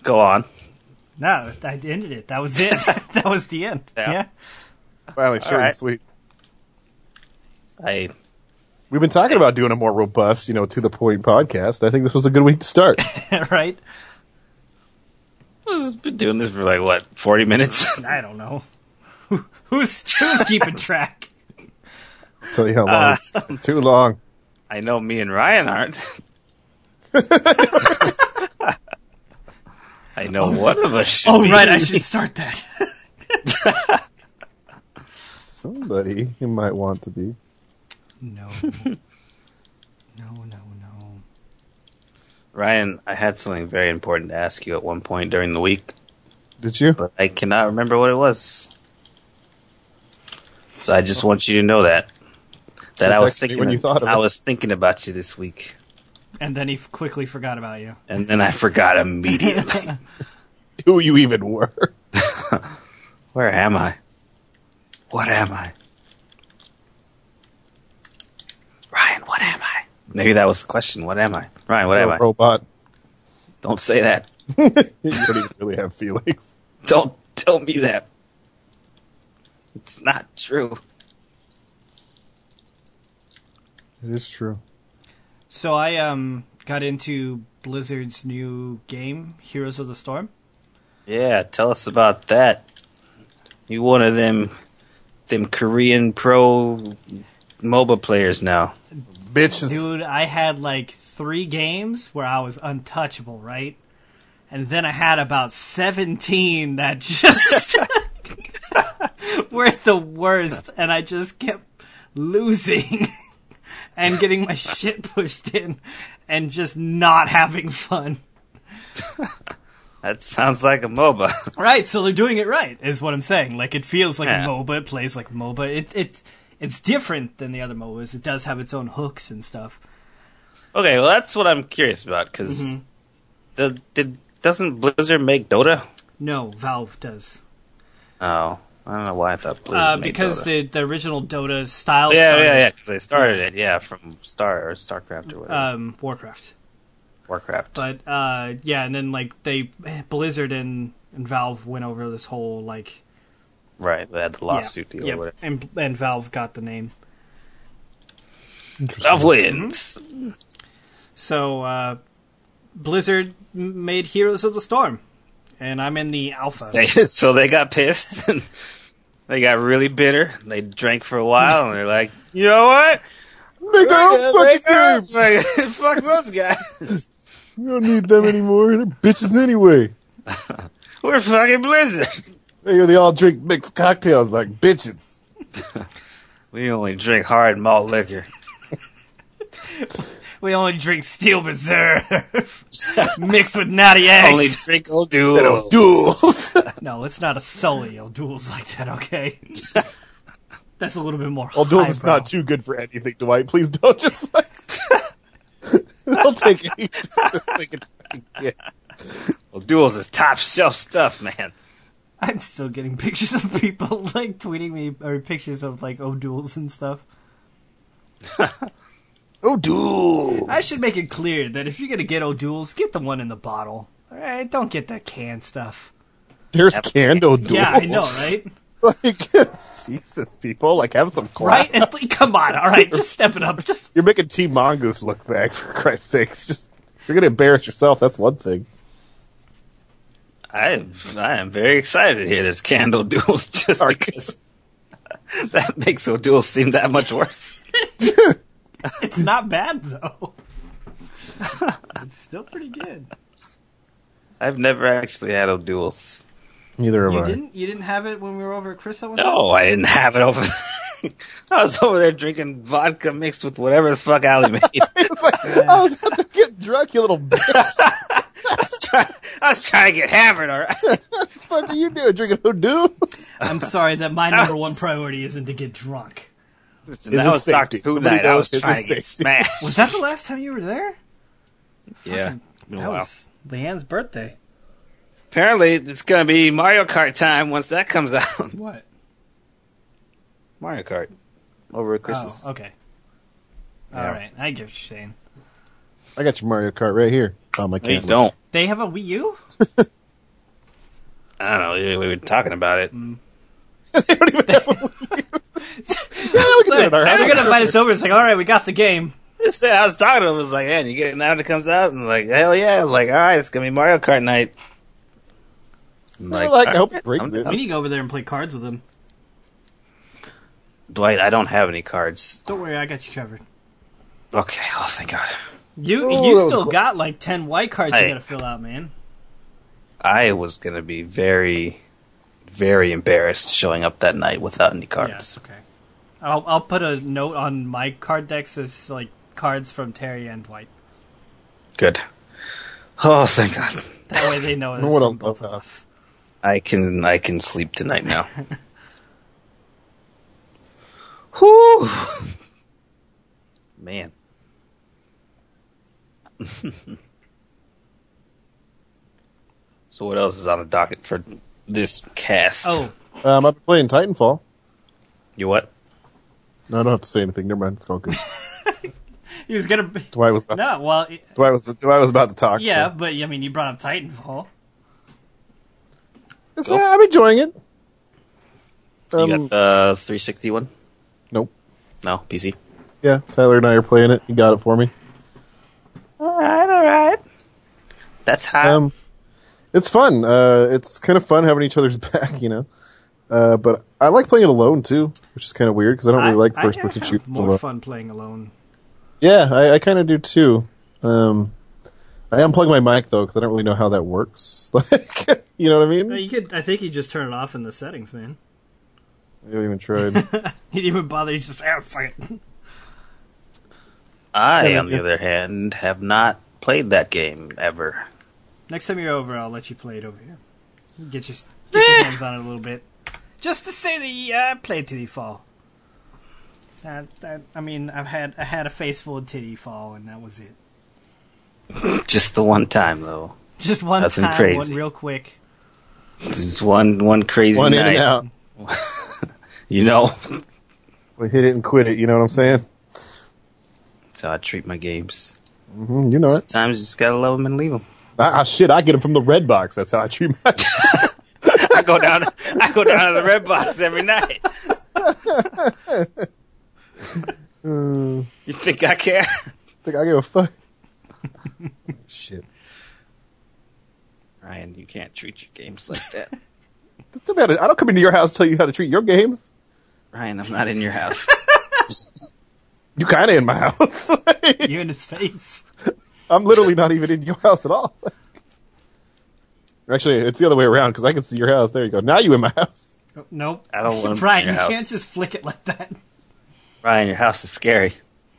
B: Go on.
A: No, I ended it. That was it. That was the end.
B: Yeah.
A: Yeah.
D: Finally, short
B: right.
D: and sweet.
B: I
D: We've been talking about doing a more robust, you know, to the point podcast. I think this was a good week to start.
A: Right?
B: was been doing this for like what, forty minutes?
A: I don't know. Who, who's who's keeping track?
D: I'll tell you how long.
B: Uh,
D: Too long.
B: I know me and Ryan aren't. I know one of us should
A: Oh,
B: be.
A: right. I should start that.
D: Somebody you might want to be.
A: No. No, no, no.
B: Ryan, I had something very important to ask you at one point during the week,
D: Did you?
B: but I cannot remember what it was. So I just want you to know that. That I was
D: text me
B: thinking
D: when you thought of
B: I
D: it.
B: was thinking about you this week.
A: And then he f- quickly forgot about you.
B: And then I forgot immediately.
D: Who you even were.
B: Where am I? What am I? Ryan, what am I? Maybe that was the question. What am I? Ryan, what am
D: You're
B: I?
D: a robot.
B: Don't say that.
D: You don't even really have feelings.
B: Don't tell me that. It's not true.
D: It is true.
A: So I um got into Blizzard's new game, Heroes of the Storm.
B: Yeah, tell us about that. You one of them them Korean pro MOBA players now.
D: Bitches.
A: Dude, I had like three games where I was untouchable, right? And then I had about seventeen that just were the worst, and I just kept losing and getting my shit pushed in and just not having fun.
B: That sounds like a MOBA.
A: Right, so they're doing it right, is what I'm saying. Like, it feels like
B: Yeah.
A: a MOBA, it plays like a MOBA. It, it, it's different than the other MOBAs. It does have its own hooks and stuff.
B: Okay, well that's what I'm curious about because
A: Mhm.
B: the did doesn't Blizzard make Dota?
A: No, Valve does.
B: Oh, I don't know why I thought Blizzard
A: Uh,
B: made
A: because
B: Dota.
A: the, the original Dota style
B: yeah,
A: started,
B: yeah, yeah, because they started it, yeah, from Star or Starcraft or whatever,
A: um, Warcraft.
B: Warcraft.
A: But, uh, yeah, and then, like, they, Blizzard and, and Valve went over this whole, like...
B: right, they had the lawsuit
A: yeah,
B: deal
A: yeah,
B: or whatever.
A: and, and Valve got the name.
B: Valve wins.
A: So, uh, Blizzard m- made Heroes of the Storm. And I'm in the alpha.
B: They, so they got pissed and they got really bitter. They drank for a while and they're like, you know what?
D: Make our own
B: Make
D: fucking
B: our own
D: team.
B: fucking- Fuck those guys.
D: We don't need them anymore. They're bitches anyway.
B: We're fucking Blizzard.
D: They, they all drink mixed cocktails like bitches.
B: We only drink hard malt liquor.
A: We only drink Steel Reserve mixed with Natty Ice.
B: Only drink O'Doul.
D: Duels.
A: No, it's not a Sully O'Doul's like that, okay? That's a little bit more
D: Well, duels is
A: highbrow.
D: not too good for anything, Dwight. Please don't just like. They'll take it. They can fucking get.
B: O'Doul's is top shelf stuff, man.
A: I'm still getting pictures of people, like, tweeting me, or pictures of, like, O'Doul's and stuff.
D: Oh, duels.
A: I should make it clear that if you're gonna get O'Doul's, get the one in the bottle. Alright, don't get that canned stuff.
D: There's canned O'Doul's.
A: Yeah, I know, right?
D: Like, Jesus, people, like, have some class.
A: Right? And, like, come on, alright, just step it up. Just
D: You're making Team Mongoose look bad, for Christ's sake. Just, if you're gonna embarrass yourself, that's one thing.
B: I I am very excited to hear there's canned O'Doul's just
D: Sorry.
B: because that makes O'Doul's seem that much worse.
A: it's not bad though. It's still pretty good.
B: I've never actually had O'Doul's.
D: Neither have
A: You
D: I.
A: didn't you didn't have it when we were over at Chris that one time?
B: No, I didn't have it over there. I was over there drinking vodka mixed with whatever the fuck Allie made.
D: It's like, I was about to get drunk, you little bitch.
B: I, was trying, I was trying to get hammered, all right?
D: What the fuck are you doing? Drinking O'Doul?
A: I'm sorry that my number one priority isn't to get drunk.
B: Listen,
D: Is
B: that
D: it
B: was Doctor
D: safety?
B: Who
D: Somebody
B: night. I was
D: knows, is
B: trying
D: it
B: to get
D: safety?
B: smashed.
A: Was that the last time you were there?
B: Yeah.
A: Fucking-
B: Been a
A: that
B: while.
A: was Leanne's birthday.
B: Apparently, it's going to be Mario Kart time once that comes out.
A: What?
B: Mario Kart. Over at Chris's.
A: Oh, okay.
B: Yeah.
A: Alright, I get what you're saying.
D: I got your Mario Kart right here. Oh, my
B: No, you
D: camera.
B: don't.
A: They have a Wii U?
B: I don't know. We we were talking about it.
D: They don't even have one with you. Yeah, we can do it at our
A: They're
D: house.
A: gonna invite us over. It's like, all right, we got the game.
B: Just said- I was talking to him. I was like, "Man, you get it now that it comes out?" And like, hell yeah! I was like, all right, it's gonna be Mario Kart night. I'm
D: They're like, I hope
B: all
D: it brings
B: right,
D: it.
B: I'm-
A: We need to go over there and play cards with him.
B: Dwight, I don't have any cards.
A: Don't worry, I got you covered.
B: Okay, oh thank God.
A: You
D: Oh,
A: you
D: that was
A: still
D: close.
A: got like ten white cards
B: Hey.
A: you gotta fill out, man.
B: I was gonna be very, very embarrassed showing up that night without any cards.
A: Yeah, okay. I'll I'll put a note on my card decks as like cards from Terry and White.
B: Good. Oh, thank God.
A: That way they know it's
D: know what
A: from
D: I'll-
A: both of
D: I'll-
A: us.
B: I can I can sleep tonight now. Whew. Man. So what else is on the docket for this cast?
A: Oh,
D: Um, I've been playing Titanfall.
B: You what?
D: No, I don't have to say anything. Never mind. It's all good.
A: he was gonna. Be,
D: Dwight was about,
A: no, well, it-
D: Dwight was Dwight was about to talk.
A: yeah,
D: so.
A: but I mean, you brought up Titanfall.
D: It's, uh, I'm enjoying it.
B: You
D: Um,
B: got the three sixty one?
D: nope.
B: No, P C.
D: Yeah, Tyler and I are playing it. He got it for me.
B: Alright, alright. That's hot.
D: Um, it's fun. Uh, it's kind of fun having each other's back, you know. Uh, but I like playing it alone too, which is kind of weird because I don't really like first person
A: have
D: shooters
A: more
D: alone.
A: fun playing alone.
D: Yeah, I, I kind of do too. Um, I unplug my mic though because I don't really know how that works. Like, you know what I mean?
A: No, you could. I think you just turn it off in the settings, man.
D: I haven't even tried.
A: He didn't even bother. You just ah, fuck it.
B: I,
D: yeah,
B: on the
D: yeah.
B: other hand, have not played that game ever.
A: Next time you're over, I'll let you play it over here. Get your get your hands on it a little bit, just to say that yeah, I played Titanfall. That, that I mean, I've had I had a face full of Titanfall, and that was it.
B: Just the one time, though.
A: Just one
B: Nothing
A: time,
B: crazy.
A: one real quick.
B: Just one one crazy
D: One in
B: night.
D: and out.
B: You know,
D: We hit it and quit it. You know what I'm saying?
B: that's how I treat my games.
D: hmm you know it.
B: Sometimes you just gotta love them and leave them.
D: Ah, shit! I get them from the red box. That's how I treat my.
B: I go down. I go down to the red box every night.
D: uh,
B: You think I care?
D: think I give a fuck. Shit.
B: Ryan, you can't treat your games like that.
D: Too bad I don't come into your house and tell you how to treat your games.
B: Ryan, I'm not in your house.
D: You kind of in my house.
A: You in his face.
D: I'm literally not even in your house at all. Actually, it's the other way around because I can see your house. There you go. Now you in my house.
A: Nope.
B: I don't want to
A: Brian,
B: be in
A: you
B: your
A: can't
B: house.
A: just flick it like that.
B: Ryan, your house is scary.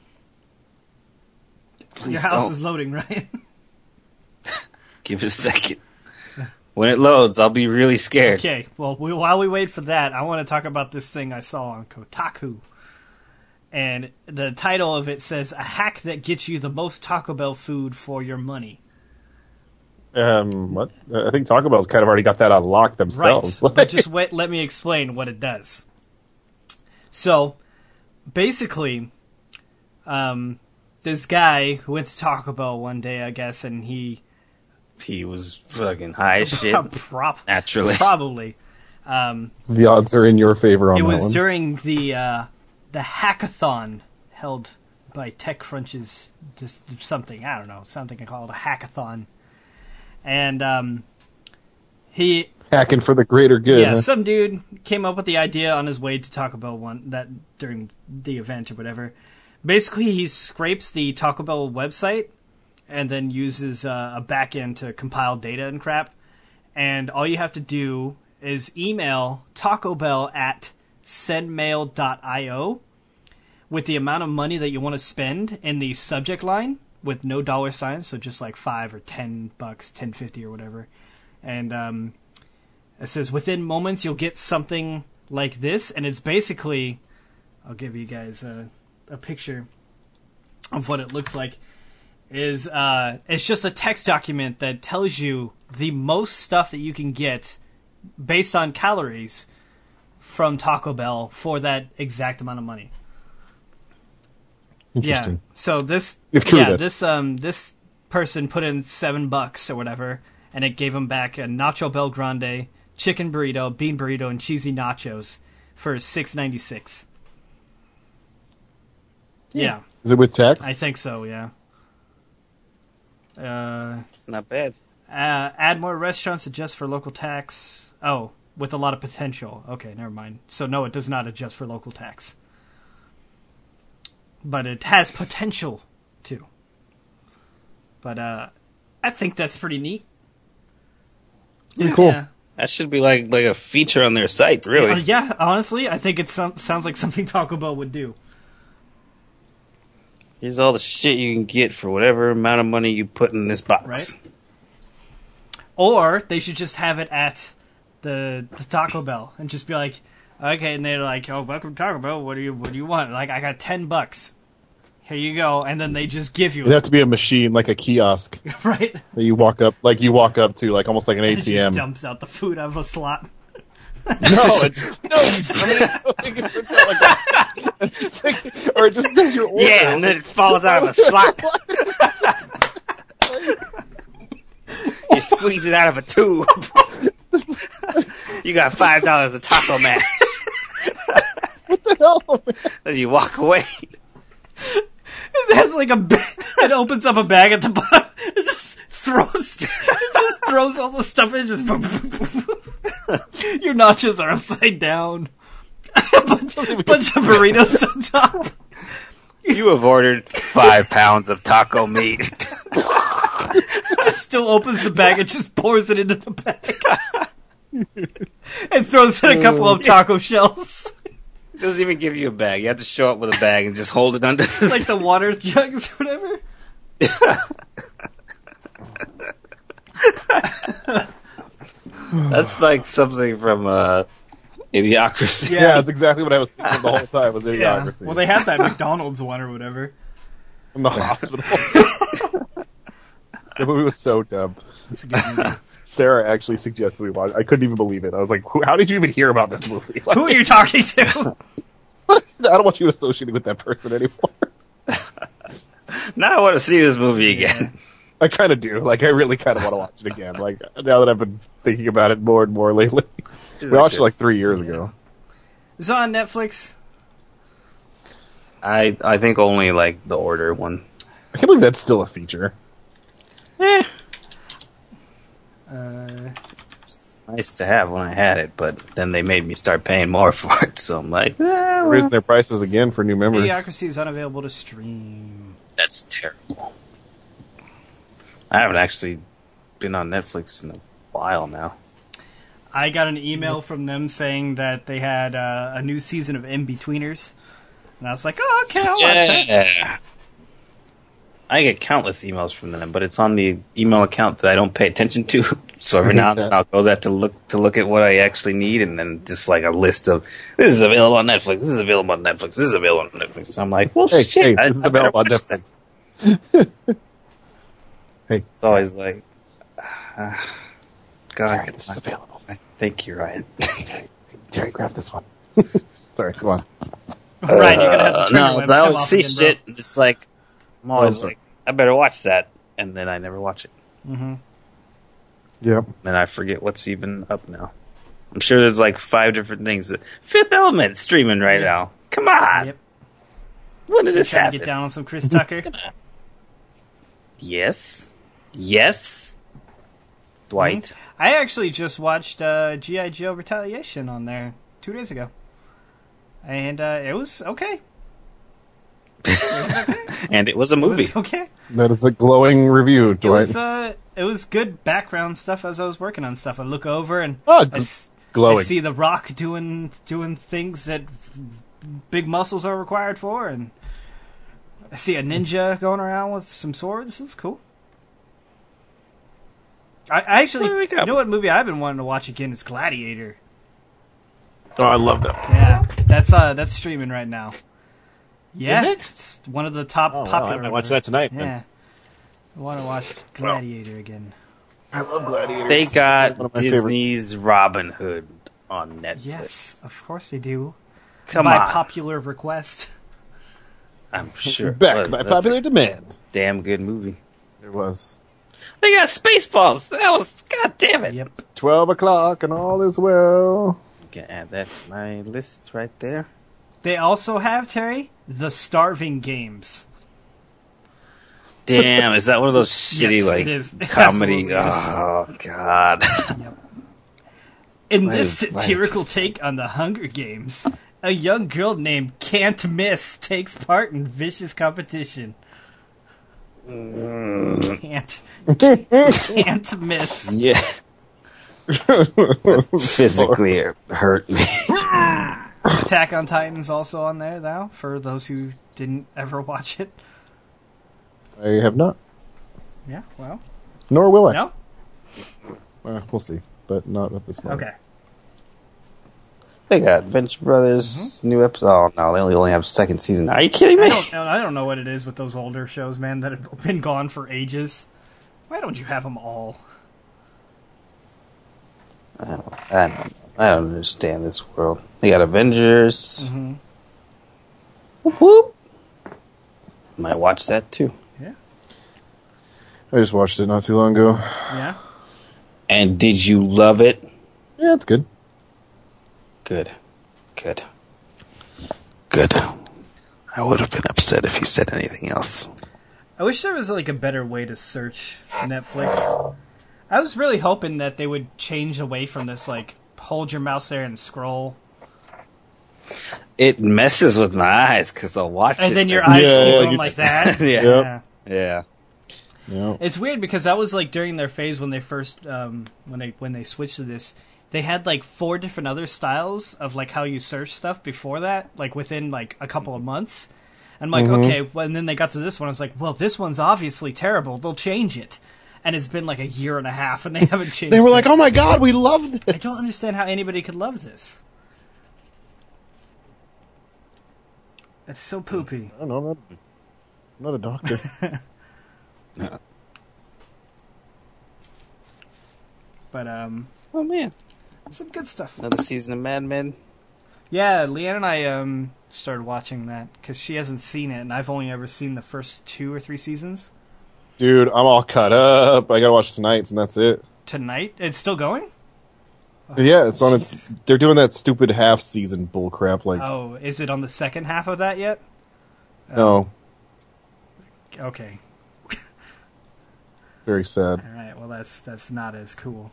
B: Please
A: Your house
B: don't.
A: is loading, right?
B: Give it a second. When it loads, I'll be really scared.
A: Okay, well, we, while we wait for that, I want to talk about this thing I saw on Kotaku. And the title of it says, A Hack That Gets You the Most Taco Bell Food for Your Money.
D: Um, what? I think Taco Bell's kind of already got that on lock themselves.
A: Right, but just wait, let me explain what it does. So, basically, um, this guy who went to Taco Bell one day, I guess, and he...
B: He was fucking high as shit.
A: Prob-
B: Naturally.
A: Probably. Um,
D: the odds are in your favor on
A: it
D: that
A: was
D: one.
A: during the uh, the hackathon held by TechCrunch's, just something, I don't know, something called a hackathon. And um, he,
D: Hacking for the greater good.
A: yeah,
D: huh?
A: some dude came up with the idea on his way to Taco Bell one that during the event or whatever. Basically, he scrapes the Taco Bell website and then uses uh, a backend to compile data and crap. And all you have to do is email Taco Bell at sendmail dot io with the amount of money that you want to spend in the subject line with no dollar signs, so just like five or ten bucks, ten fifty or whatever. And um, it says within moments you'll get something like this, and it's basically, I'll give you guys a, a picture of what it looks like. Is uh, it's just a text document that tells you the most stuff that you can get based on calories from Taco Bell for that exact amount of money. Yeah.
D: Interesting.
A: So this,
D: If true,
A: yeah,
D: that-
A: this um, this person put in seven bucks or whatever, and it gave him back a Nacho Bel Grande, chicken burrito, bean burrito, and cheesy nachos for six ninety six. Yeah,
D: Is it with tax?
A: I think so. Yeah. Uh,
B: It's not bad.
A: uh, add more restaurants, adjust for local tax. Oh, with a lot of potential. Okay, never mind. So no, it does not adjust for local tax, but it has potential to. But uh, I think that's pretty neat.
D: Pretty cool.
A: Yeah.
B: That should be like like a feature on their site, really.
A: Uh, yeah, honestly, I think it some, sounds like something Taco Bell would do.
B: Here's all the shit you can get for whatever amount of money you put in this box.
A: Right. Or they should just have it at the, the Taco Bell and just be like, okay, and they're like, oh, welcome to Taco Bell. What do you what do you want? Like, I got ten bucks. Here you go, and then they just give you
D: It'd
A: it,
D: have to be a machine, like a kiosk
A: right?
D: that you walk up, like you walk up to, like almost like an
A: It
D: A T M.
A: just dumps out the food out of a slot.
D: No, it's, no, you I mean, it's not like that. It's like- or it just does your order.
B: Yeah, and then it falls out of a slot. You squeeze it out of a tube. You got five dollars of taco mash.
D: What the hell?
B: Then you walk away.
A: It has like a ba- it opens up a bag at the bottom. It just throws it just throws all the stuff in. Just your nachos are upside down. a bunch, bunch of burritos on top.
B: You have ordered five pounds of taco meat.
A: It still opens the bag and just pours it into the bag. And throws in a couple of taco shells.
B: It doesn't even give you a bag. You have to show up with a bag and just hold it under.
A: Like the water jugs or whatever.
B: That's like something from uh, Idiocracy.
D: Yeah, that's exactly what I was thinking the whole time. Was Idiocracy
A: Well, they have that McDonald's one or whatever.
D: in the hospital? The movie was so dumb.
A: It's a good movie.
D: Sarah actually suggested we watch. I couldn't even believe it. I was like, "Who- "How did you even hear about this movie?" Like,
A: Who are you talking to?
D: I don't want you associating with that person anymore.
B: Now I want to see this movie again.
D: I kind of do. Like, I really kind of want to watch it again. Like, now that I've been thinking about it more and more lately. We watched it like three years ago.
A: Is it on Netflix?
B: I I think only like the Order one.
D: I can't believe that's still a feature.
B: Eh,
A: Uh,
B: it's nice to have when I had it, but then they made me start paying more for it. So I'm like, eh, well,
D: Raising their prices again for new members.
A: Idiocracy is unavailable to stream.
B: that's terrible. I haven't actually been on Netflix in a while now.
A: I got an email from them saying that they had uh, a new season of In-Betweeners. And I was like, oh, okay, I'll watch that.
B: Yeah. I get countless emails from them, but it's on the email account that I don't pay attention to. So every now and then I'll go there to look to look at what I actually need, and then just like a list of this is available on Netflix, this is available on Netflix, this is available on Netflix. So I'm like, well,
D: Hey,
B: shit,
D: hey,
B: I,
D: this is
B: I better
D: available on
B: watch
D: Netflix.
B: that.
D: Hey,
B: It's always like, uh, God,
D: Terry, this is available.
B: I think you're right.
D: Terry, grab this one. Sorry, come on.
A: Ryan, you're going to have to turn
B: no,
A: your
B: it's- I
A: webcam
B: always
A: off
B: see
A: again, bro.
B: shit, and it's like, I'm always
D: sorry.
B: like, I better watch that, and then I never watch it.
D: Yep.
B: And I forget what's even up now. I'm sure there's like five different things. Fifth Element streaming right now. Come on.
A: Yep.
B: When did this
A: Trying to
B: happen?
A: get down on some Chris Tucker.
B: Yes. Yes. Dwight.
A: I actually just watched uh, G I. Joe Retaliation on there two days ago. And uh, it was okay.
B: And it was a
A: It
B: movie.
A: was okay.
D: That is a glowing review,
A: It
D: Dwight.
A: was, uh, it was good background stuff as I was working on stuff. I look over and
D: Oh,
A: I,
D: g-
A: s- I
D: glowing.
A: see The Rock doing doing things that big muscles are required for, and I see a ninja going around with some swords. It was cool. I, I actually,
B: What do we got?
A: you know what movie I've been wanting to watch again is Gladiator.
D: Oh, I love that.
A: Yeah, that's uh, that's streaming right now. Yeah,
F: Is it?
A: It's one of the top
F: Oh, wow,
A: popular.
F: I might watch that tonight. then.
A: Yeah, I want to watch Gladiator again.
D: I love Gladiator.
B: They got
D: One of my
B: Disney's Robin Hood on Netflix.
A: Yes, of course they do.
B: Come
A: by
B: on.
A: popular request.
B: I'm sure.
D: Back
B: Well,
D: by
B: that's
D: popular
B: a
D: demand.
B: damn good movie.
D: It was.
B: They got Spaceballs. That was, god damn it.
A: Yep.
D: Twelve o'clock and all is well.
B: Can add that to my list right there.
A: They also have, Terry, the Starving Games.
B: Damn, is that one of those shitty,
A: Yes,
B: like,
A: it is. It
B: comedy?
A: absolutely is.
B: Oh, God.
A: In
B: Why
A: this
B: is- why-
A: satirical take on the Hunger Games, a young girl named Can't Miss takes part in vicious competition.
B: Mm.
A: Can't. Can't miss.
B: Yeah. Physically it hurt me.
A: Attack on Titan's also on there now, for those who didn't ever watch it.
D: I have not.
A: Yeah, well.
D: Nor will I.
A: No?
D: Uh, we'll see, but not at this moment.
A: Okay.
B: They got Venture Brothers, new episode. Oh, no, they only, only have second season. Are you kidding
A: I
B: me?
A: don't, I don't know what it is with those older shows, man, that have been gone for ages. Why don't you have them all?
B: I don't, I don't, I don't understand this world. They got Avengers.
A: Mm-hmm.
B: Whoop, whoop. Might watch that too.
A: Yeah.
D: I just watched it not too long ago.
A: Yeah.
B: And did you love it?
D: Yeah, it's good.
B: Good. Good. Good. I would have been upset if you said anything else.
A: I wish there was like a better way to search Netflix. I was really hoping that they would change away from this, like, hold your mouse there and scroll.
B: It messes with my eyes because I'll watch it.
A: And then your
B: as-
A: eyes
D: Yeah,
A: keep
D: like
A: going
D: you
A: like
D: just-
A: that.
B: Yeah.
A: Yeah.
B: Yeah.
D: Yeah.
A: It's weird because that was like during their phase when they first um, when they when they switched to this. They had like four different other styles of like how you search stuff before that, like within like a couple of months. And I'm like,
D: Mhm.
A: okay, well, and then they got to this one. I was like, well, this one's obviously terrible. They'll change it. And it's been like a year and a half, and they haven't changed.
D: They were
A: it.
D: like, "Oh my god, we love this."
A: I don't understand how anybody could love this. It's so poopy.
D: I don't know. I'm not, I'm not a doctor.
A: But um,
B: Oh, man.
A: some good stuff.
B: Another season of Mad Men.
A: Yeah, Leanne and I um started watching that because she hasn't seen it, and I've only ever seen the first two or three seasons.
D: Dude, I'm all cut up. I gotta watch tonight's, and that's it.
A: Tonight, it's still going.
D: Yeah, it's on its. They're doing that stupid half season bullcrap. Like,
A: Oh, is it on the second half of that yet?
D: no,
A: Okay,
D: very sad.
A: all right. Well, that's that's not as cool.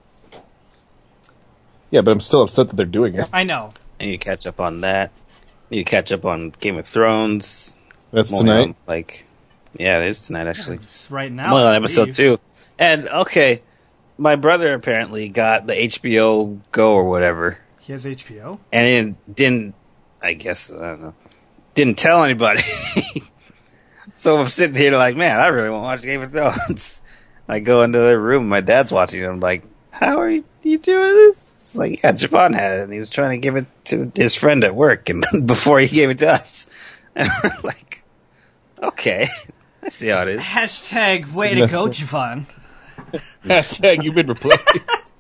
D: Yeah, but I'm still upset that they're doing it.
A: I know.
B: And you catch up on that. You catch up on Game of Thrones.
D: That's
B: More
D: tonight.
B: on, like, yeah, it is tonight, actually.
A: It's right now.
B: I'm only
A: I
B: on episode
A: believe.
B: two. And, okay, my brother apparently got the H B O Go or whatever.
A: He has H B O.
B: And it didn't, I guess, I don't know, didn't tell anybody. So I'm sitting here like, man, I really want to watch Game of Thrones. I go into their room, my dad's watching it. I'm like, how are you, you doing this? It's like, yeah, Japan had it, and he was trying to give it to his friend at work, and before he gave it to us. And we're like, okay, I see how it is.
A: Hashtag way to go,
D: messed
A: Javon.
D: Hashtag you've been replaced.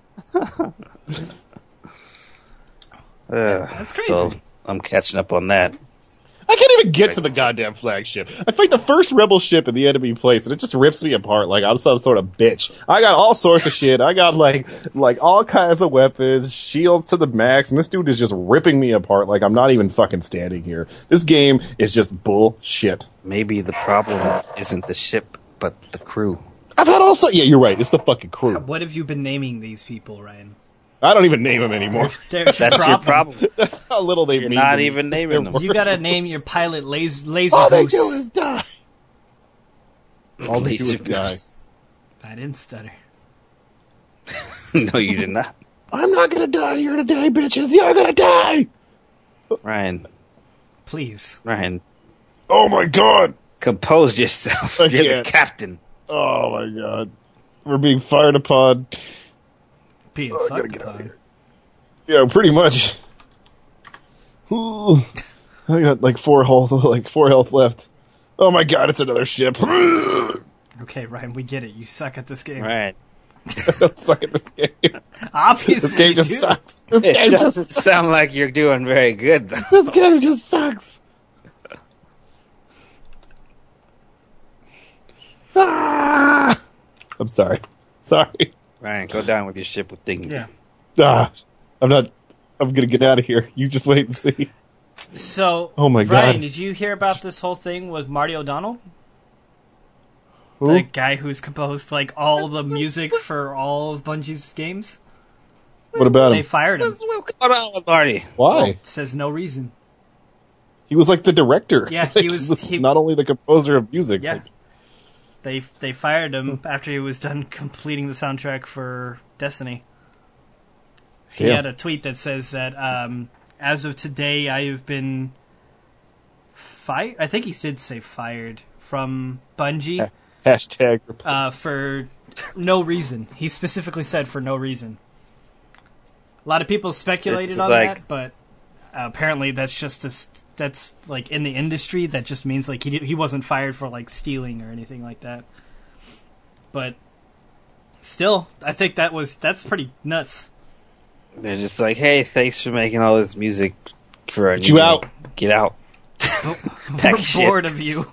B: Uh,
A: That's crazy.
B: So I'm catching up on that.
D: I can't even get to the goddamn flagship. I fight the first rebel ship in the enemy place, and it just rips me apart like I'm some sort of bitch. I got all sorts of shit. I got like like all kinds of weapons, shields to the max, and this dude is just ripping me apart like I'm not even fucking standing here. This game is just bullshit.
B: Maybe the problem isn't the ship, but the crew.
D: I've had also yeah, you're right. It's the fucking crew.
A: What have you been naming these people, Ryan?
D: I don't even name them anymore.
A: There's
B: That's your problem.
D: That's how little they
B: You're
D: mean.
B: not
D: to me.
B: even
D: It's
B: naming
D: their
B: them.
A: You gotta name your pilot Laser Laser
D: All they
A: Goose.
D: do is die. All they do is
B: Laser
D: die.
B: Goose.
A: I didn't stutter.
B: No, you did not.
D: I'm not gonna die. You're gonna die, bitches. You're gonna die.
B: Ryan,
A: Please.
B: Ryan,
D: Oh my god.
B: compose yourself.
D: I
B: You're the
D: can't.
B: captain.
D: Oh my god. We're being fired upon.
A: Being
D: Oh, I gotta
A: fucked
D: get out of
A: upon.
D: here. Yeah, pretty much. Ooh. I got like four health, like four health left. Oh my god, it's another ship.
A: Okay, Ryan, we get it. You suck at this game.
B: Right.
D: I don't suck at this game.
A: Obviously,
D: This game
A: you
D: just
A: do.
D: sucks. This
B: It
D: game
B: doesn't
D: just
B: sound like you're doing very good. though.
D: this game just sucks. Ah! I'm sorry. Sorry.
B: Ryan, go down with your ship with dignity.
A: Yeah.
D: Ah, I'm not. I'm gonna get out of here. You just wait and see.
A: So,
D: Oh my
A: Ryan,
D: God.
A: did you hear about this whole thing with Marty O'Donnell?
D: Who?
A: The guy who's composed like all the music for all of Bungie's games?
D: What about
A: They
D: him?
A: fired him.
B: What's, what's going on with Marty?
D: Why?
A: Says no reason.
D: He was like the director.
A: Yeah, he
D: Like,
A: was- he-
D: not only the composer of music.
A: Yeah.
D: like-
A: They they fired him after he was done completing the soundtrack for Destiny. He
D: Damn.
A: had a tweet that says that um, as of today, I have been fired. I think he did say fired from Bungie
D: Hashtag.
A: uh, for no reason. He specifically said for no reason. A lot of people speculated
B: It's
A: on
B: like-
A: that, but uh, apparently that's just a, s- that's like in the industry that just means like he di- he wasn't fired for like stealing or anything like that. But still, I think that was that's pretty nuts.
B: They're just like, hey, thanks for making all this music for our
D: Get you
B: new
D: out.
B: game. Get out.
A: We're
B: shit.
A: bored of you.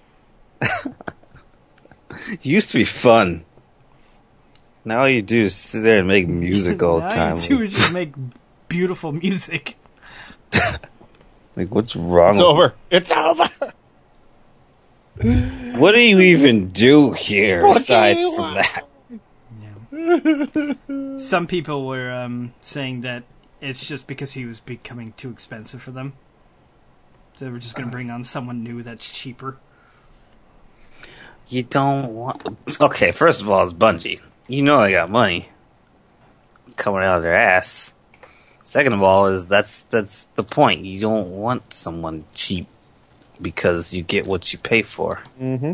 B: It used to be fun. Now all you do is sit there and make music all the
A: Now
B: time.
A: you two just make beautiful music.
B: Like, what's wrong
D: It's
B: with
D: over. It's over.
B: What do you even do here aside from that?
A: Some people were um, saying that it's just because he was becoming too expensive for them. They were just going to bring on someone new that's cheaper.
B: You don't want... Okay, first of all, it's Bungie. You know they got money coming out of their ass. Second of all, is that's that's the point. You don't want someone cheap because you get what you pay for.
D: Mm-hmm.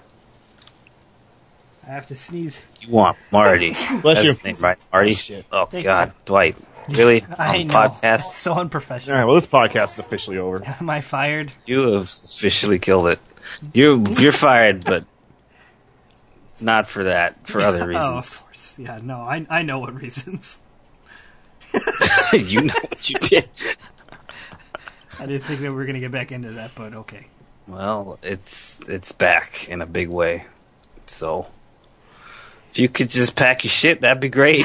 A: I have to sneeze.
B: You want Marty.
D: Bless
B: That's
D: you.
B: his name, right? Marty?
D: shit.
B: Oh,
A: Thank
B: God. Dwight. Really?
A: I
B: On
A: know.
B: podcast?
A: So
D: All
A: unprofessional.
D: right. Well, this podcast is officially over.
A: Am I fired?
B: You have officially killed it. You, you're fired, but not for that. For other
A: Oh, of
B: reasons.
A: course. Yeah, no, I I know what reasons.
B: You know what you did.
A: I didn't think that we were going to get back into that, but okay.
B: Well, it's it's back in a big way. So, if you could just pack your shit, that'd be great.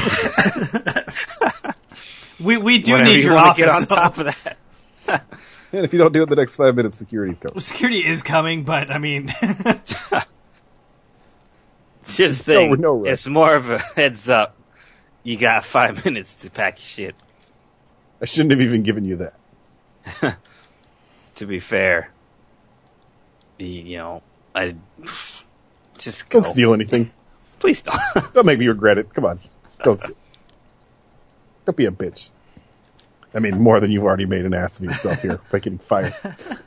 A: We we do
B: Whenever
A: need
B: you
A: your
B: wanna
A: office.
B: get on
A: though.
B: top of that.
D: And if you don't do it in the next five minutes, security's coming.
A: Well, security is coming, but I mean,
B: Here's the thing.
D: No, no rush.
B: It's more of a heads up. You got five minutes to pack your shit.
D: I shouldn't have even given you that.
B: To be fair, you, you know, I just go.
D: Don't steal anything.
B: Please don't.
D: Don't make me regret it. Come on. Just don't steal. Don't be a bitch. I mean, more than you've already made an ass of yourself here by getting fired.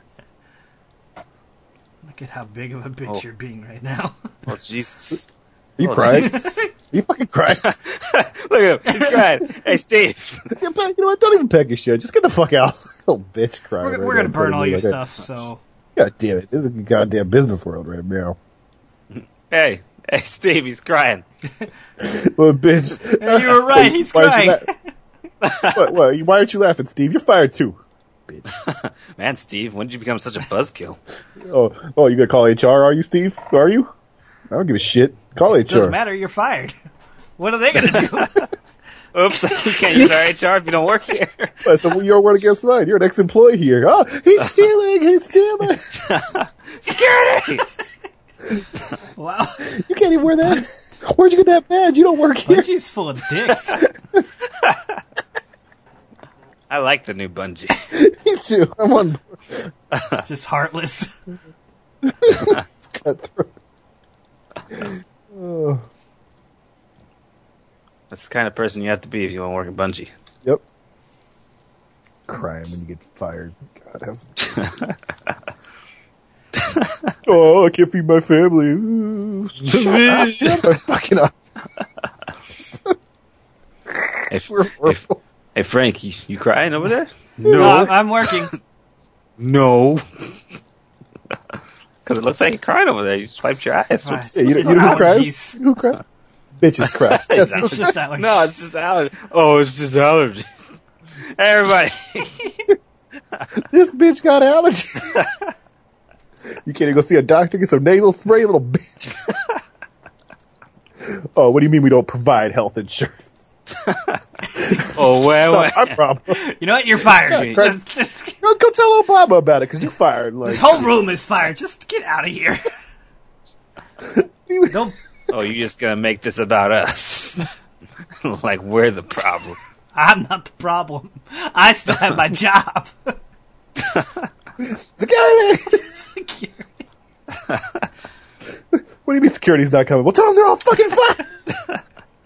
A: look at how big of a bitch
B: Oh.
A: you're being right now.
B: Oh, Jesus.
D: Are you
B: Oh,
D: crying?
B: Jesus.
D: Are you fucking crying?
B: Look at him. He's crying. Hey, Steve.
D: Get back- you know what? Don't even pack your shit. Just get the fuck out. Little bitch crying.
A: We're,
D: right
A: we're
D: now
A: gonna
D: in front
A: burn
D: of
A: all
D: me
A: your
D: like that.
A: stuff, so
D: God damn it. This is a goddamn business world right now.
B: Hey. Hey, Steve. He's crying.
D: Well, bitch.
A: Hey, you were right, he's
D: Why aren't you
A: crying.
D: la- what, what, you- why aren't you laughing, Steve? You're fired too. Bitch.
B: Man, Steve, when did you become such a buzzkill?
D: Oh, oh, you gonna call H R, are you, Steve? Are you? I don't give a shit. Call H R.
A: doesn't matter. You're fired. What are they gonna do?
B: Oops. You can't use our H R if you don't work here.
D: What, so your word against mine. You're an ex-employee here. Oh, he's stealing. He's stealing.
B: Security!
A: Wow,
D: You can't even wear that. Where'd you get that badge? You don't work here.
A: Bungie's full of dicks.
B: I like the new Bungie.
D: Me too. I'm on
A: Just heartless.
D: It's cutthroat. Oh,
B: That's the kind of person you have to be if you want to work at Bungie.
D: yep. Crying when you get fired. God, have some. Oh, I can't feed my family. Shut up. Shut my fucking up.
B: Hey,
D: We're
B: hey,
D: horrible.
B: hey, Frank, you, you crying over there?
A: No, I'm, I'm working.
B: No. Because it looks like you're crying over there. You just wiped your eyes.
A: Right.
B: What's-
D: Yeah, you, know- you know who cries?
A: Allergies.
D: Who cries? Bitches cry. That's
A: It's just that like
B: No, it's just allergies. Oh, it's just allergies. Everybody.
D: This bitch got allergies. You can't even go see a doctor, get some nasal spray, little bitch. Oh, what do you mean we don't provide health insurance?
B: Oh, wait,
D: It's not our problem.
A: You know what? You're fired.
D: Yeah, Chris-
A: Just, just,
D: Go, go tell Obama about it because you're fired. Like,
A: this whole room is fired. Just get out of here. Don't.
B: Oh, you're just gonna make this about us? Like we're the problem?
A: I'm not the problem. I still have my job.
D: Security!
A: Security.
D: What do you mean security's not coming? Well, tell them they're all fucking fired!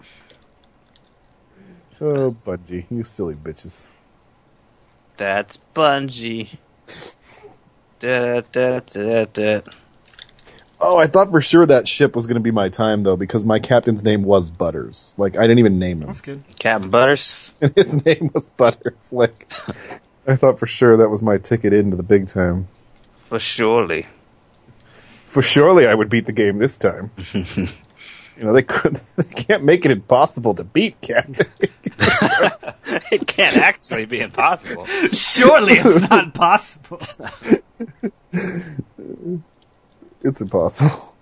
D: Oh, Bungie, you silly bitches.
B: That's Bungie. Da, da, da, da.
D: Oh, I thought for sure that ship was going to be my time, though, because my captain's name was Butters. Like, I didn't even name him.
A: That's good.
B: Captain Butters.
D: And his name was Butters. Like, I thought for sure that was my ticket into the big time.
B: For surely.
D: For surely I would beat the game this time. You know, they could, they can't make it impossible to beat, Captain.
B: It can't actually be impossible.
A: Surely it's not possible.
D: It's impossible.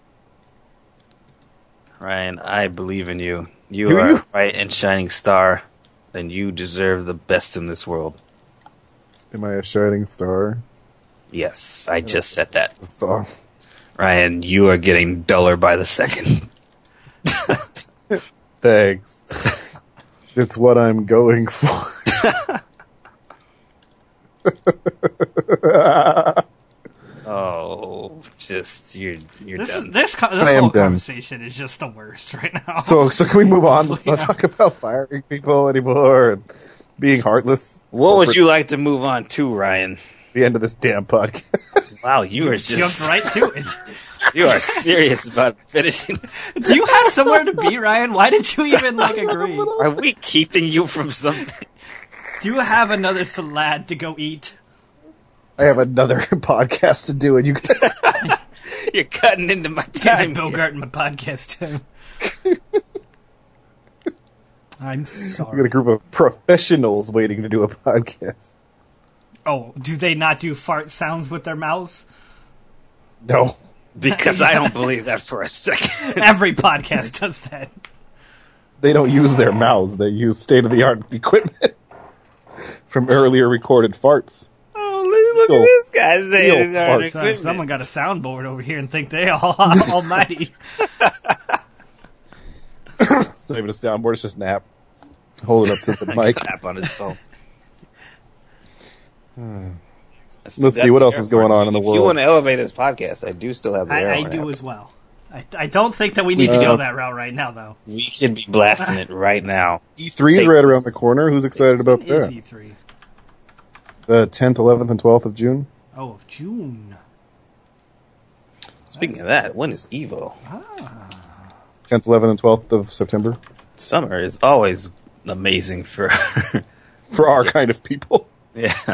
B: Ryan, I believe in you. You
D: Do
B: are
D: you?
B: a bright and shining star, and you deserve the best in this world.
D: Am I a shining star?
B: Yes, I just said that.
D: The song.
B: Ryan, you are getting duller by the second.
D: Thanks. It's what I'm going for.
B: Oh, just you're you're
A: This
B: done.
A: is, this co- this
D: I am
A: whole
D: done.
A: conversation is just the worst right now.
D: So, so can we move on? Let's not
A: Yeah.
D: talk about firing people anymore and being heartless.
B: What would
D: For
B: you like to move on to, Ryan?
D: the end of this damn podcast?
B: Wow, you are
A: Jumped
B: just
A: right to it.
B: you are serious about finishing.
A: Do you have somewhere to be, Ryan? Why did you even like agree?
B: Are we keeping you from something?
A: Do you have another salad to go eat?
D: I have another podcast to do, and you guys.
B: You're cutting into my
A: Using
B: time.
A: Bill Gart in my podcast too. I'm
D: We've got a
A: sorry.
D: group of professionals waiting to do a podcast.
A: Oh, do they not do fart sounds with their mouths?
D: No.
B: Because I don't believe that for a second.
A: Every podcast does that.
D: They don't use their mouths. They use state-of-the-art equipment from earlier recorded farts.
B: Oh, look, look
D: Real-
B: at this guy saying
D: real
B: his own
D: farts.
A: So
B: equipment.
A: someone got a soundboard over here and think they all almighty.
D: It's not even a soundboard. It's just an app. Hold it up to the mic.
B: Clap on his phone.
D: Let's see what else is going on in the
B: If you
D: world.
B: want to elevate this podcast, I do still have the
A: I, I
B: Arrow
A: do
B: app.
A: as well. I, I don't think that we need to
D: Uh,
A: go that route right now, though.
B: We should be blasting it right now.
D: E three is
B: Take
D: right
B: this.
D: around the corner. Who's excited about
A: When is
D: that?
A: E three?
D: The tenth, eleventh, and twelfth of June.
A: Oh, of June.
B: Speaking of that, when is Evo?
D: tenth, eleventh, and twelfth of September.
B: Summer is always amazing for.
D: For our kind of people.
B: Yeah.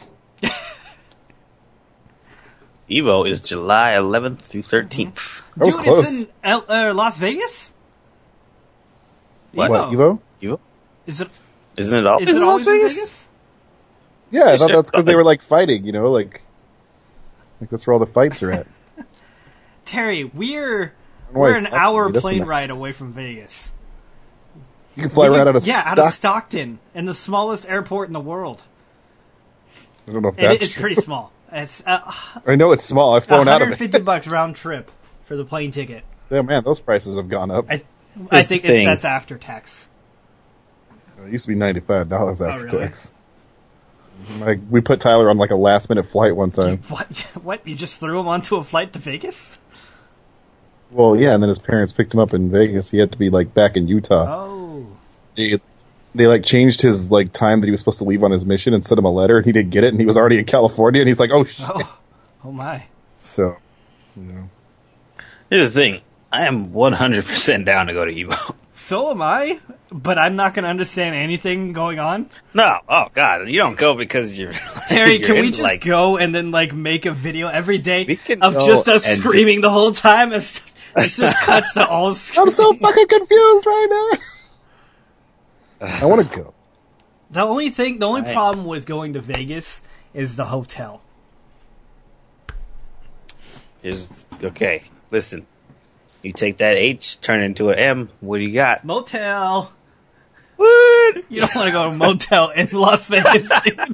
B: Evo is July eleventh through thirteenth.
D: That was
A: Dude,
D: close.
A: it's in L- uh, Las Vegas?
B: What?
D: What, Evo?
B: Evo?
A: Is it,
B: Isn't it always
A: is it
B: in
A: always
B: Las
A: in
B: Vegas?
A: Vegas?
D: Yeah, I
B: They
D: thought
B: should-
D: that's because they were like fighting, you know, like, like that's where all the fights are at.
A: Terry, we're
D: know why
A: we're
D: it's
A: an
D: up to
A: hour
D: me. That's
A: plane
D: nuts.
A: ride away from Vegas.
D: You can fly
A: We
D: right
A: could-
D: out of
A: yeah, out
D: Stock-
A: of Stockton, in the smallest airport in the world.
D: I don't know if
A: It,
D: that's
A: it's
D: true.
A: pretty small. It's uh,
D: I know it's small. I've flown out of
A: one hundred
D: it.
A: fifty bucks round trip for the plane ticket.
D: Yeah, man, those prices have gone up.
A: I, I
B: Here's
A: think
B: the
A: it's,
B: thing.
A: that's after tax.
D: It used to be ninety-five dollars after
A: Oh, really?
D: tax. Like we put Tyler on like a last minute flight one time.
A: What? What? You just threw him onto a flight to Vegas?
D: Well, yeah, and then his parents picked him up in Vegas. He had to be like back in Utah.
A: Oh,
D: They, they like changed his like time that he was supposed to leave on his mission and sent him a letter, and he didn't get it, and he was already in California, and he's like, "Oh shit!"
A: oh, oh my!
D: So, you know,
B: Here's the thing. I am one hundred percent down to go to Evo.
A: So am I, but I'm not going to understand anything going on.
B: No, oh god, you don't go because you're.
A: Terry,
B: you're
A: can we
B: in,
A: just
B: like,
A: go and then like make a video every day
B: We can
A: of
B: go
A: just us
B: and
A: screaming
B: just-
A: the whole time? It's, it's just cuts to all screaming.
D: I'm so fucking confused right now. I want to go.
A: The only thing, the only
B: Right.
A: problem with going to Vegas is the hotel.
B: Is okay. Listen, You take that H, turn it into an M. What do you got?
A: Motel.
B: What?
A: You don't want to go to a motel in Las Vegas, dude.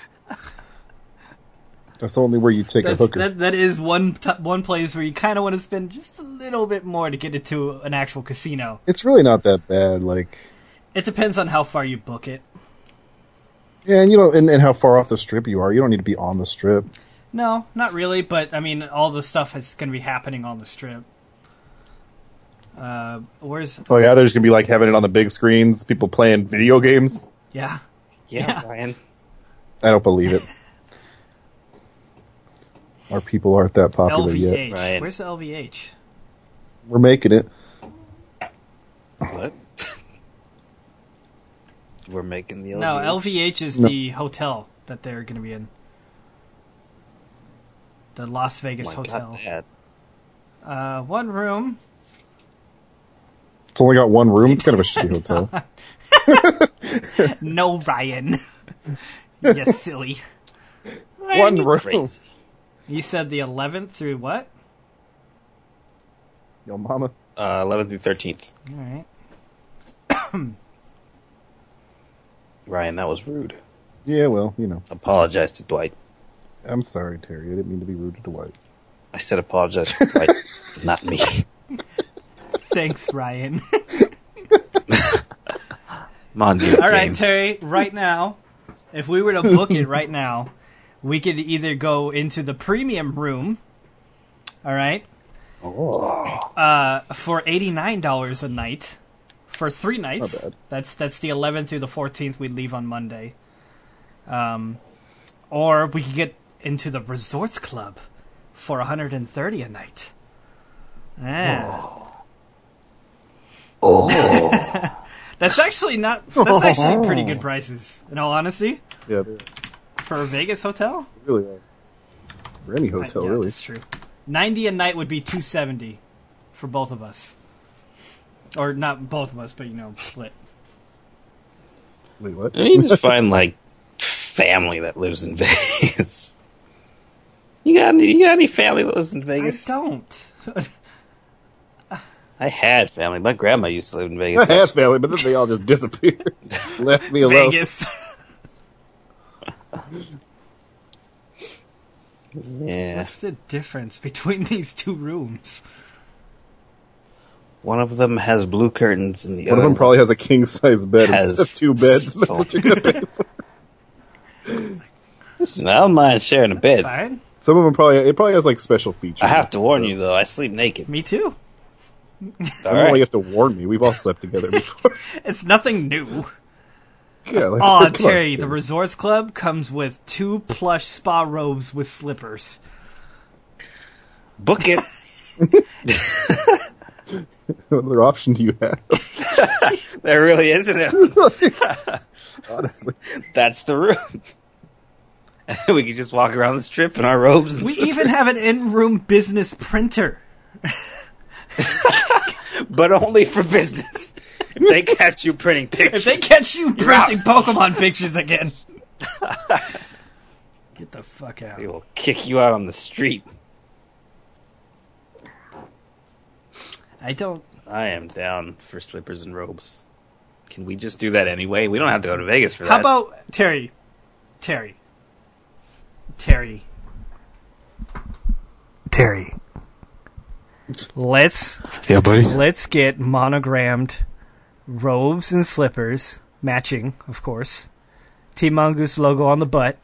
D: That's only where you take
A: That's,
D: a hooker.
A: that, that is one t- one place where you kind of want to spend just a little bit more to get into an actual casino.
D: It's really not that bad. Like,
A: It depends on how far you book it.
D: yeah, and you know, and, and how far off the strip you are. You don't need to be on the strip.
A: No, not really, but I mean, all the stuff is going to be happening on the strip. Uh, where's...
D: Oh yeah, there's gonna be like having it on the big screens, people playing video games.
A: Yeah.
B: Yeah,
A: Yeah.
B: Brian.
D: I don't believe it. Our people aren't that popular
A: L V H.
D: yet.
B: Ryan.
A: Where's the L V H?
D: We're making it.
B: What? We're making the L V H.
A: No, L V H is
D: No.
A: the hotel that they're going to be in. The Las Vegas
B: Oh my
A: hotel.
B: God, Dad.
A: Uh, one room.
D: It's only got one room. It's kind of a shitty hotel.
A: No, Ryan. You silly.
D: One room.
B: Crazy.
A: You said the eleventh through what?
D: Yo, mama.
B: Uh, eleventh through thirteenth.
A: All right.
B: Ryan, that was rude.
D: Yeah, well, you know.
B: Apologize to Dwight.
D: I'm sorry, Terry. I didn't mean to be rude to Dwight.
B: I said apologize to Dwight, not me.
A: Thanks, Ryan.
B: Come on, dude.
A: All right, Terry, right now, if we were to book it right now, we could either go into the premium room, all right,
B: Oh.
A: uh, for eighty-nine dollars a night for three nights.
D: Not bad.
A: That's that's the eleventh through the fourteenth. We'd leave on Monday. Um, or we could get into the Resorts Club for one hundred thirty dollars a night. Ah.
B: Oh.
A: That's actually not. That's actually pretty good prices. In all honesty,
D: Yeah, they're
A: for a Vegas hotel.
D: really are. For any hotel,
A: yeah,
D: really.
A: that's true. Ninety a night would be two seventy for both of us, or not both of us, but you know, split.
D: Wait, what?
B: You need to find, like, family that lives in Vegas. You got any, you got any family that lives in Vegas?
A: I don't.
B: I had family. My grandma used to live in
D: I
B: Vegas.
D: had family, but then they all just disappeared. Left me alone.
A: Vegas.
B: Yeah.
A: What's the difference between these two rooms?
B: One of them has blue curtains, and the
D: One
B: other
D: of them probably has a king size bed
B: has
D: instead of two beds. That's what you're gonna pay for.
B: Listen, I don't mind sharing a bed.
A: Fine.
D: Some of them probably it probably has like special features.
B: I have to warn
D: so-
B: you, though. I sleep naked.
A: Me too.
B: All
D: I don't know why you
B: right.
D: have to warn me. We've all slept together before.
A: It's nothing new.
D: Yeah, like,
A: Aw,
D: come on,
A: Terry,
D: kid.
A: the Resorts Club comes with two plush spa robes with slippers.
B: Book it.
D: What other option do you have?
B: There really isn't it.
D: Honestly,
B: That's the room. We could just walk around the strip in our robes. And
A: We
B: stuff.
A: even have an in-room business printer.
B: But only for business. If they catch you printing pictures.
A: If they catch you
B: You're out.
A: printing Pokemon pictures again. Get the fuck out.
B: They will kick you out on the street.
A: I don't...
B: I am down for slippers and robes. Can we just do that anyway? We don't have to go to Vegas for that.
A: How about... Terry. Terry. Terry. Terry. Let's...
E: Yeah, buddy.
A: Let's get monogrammed robes and slippers, matching, of course. Team Mongoose logo on the butt.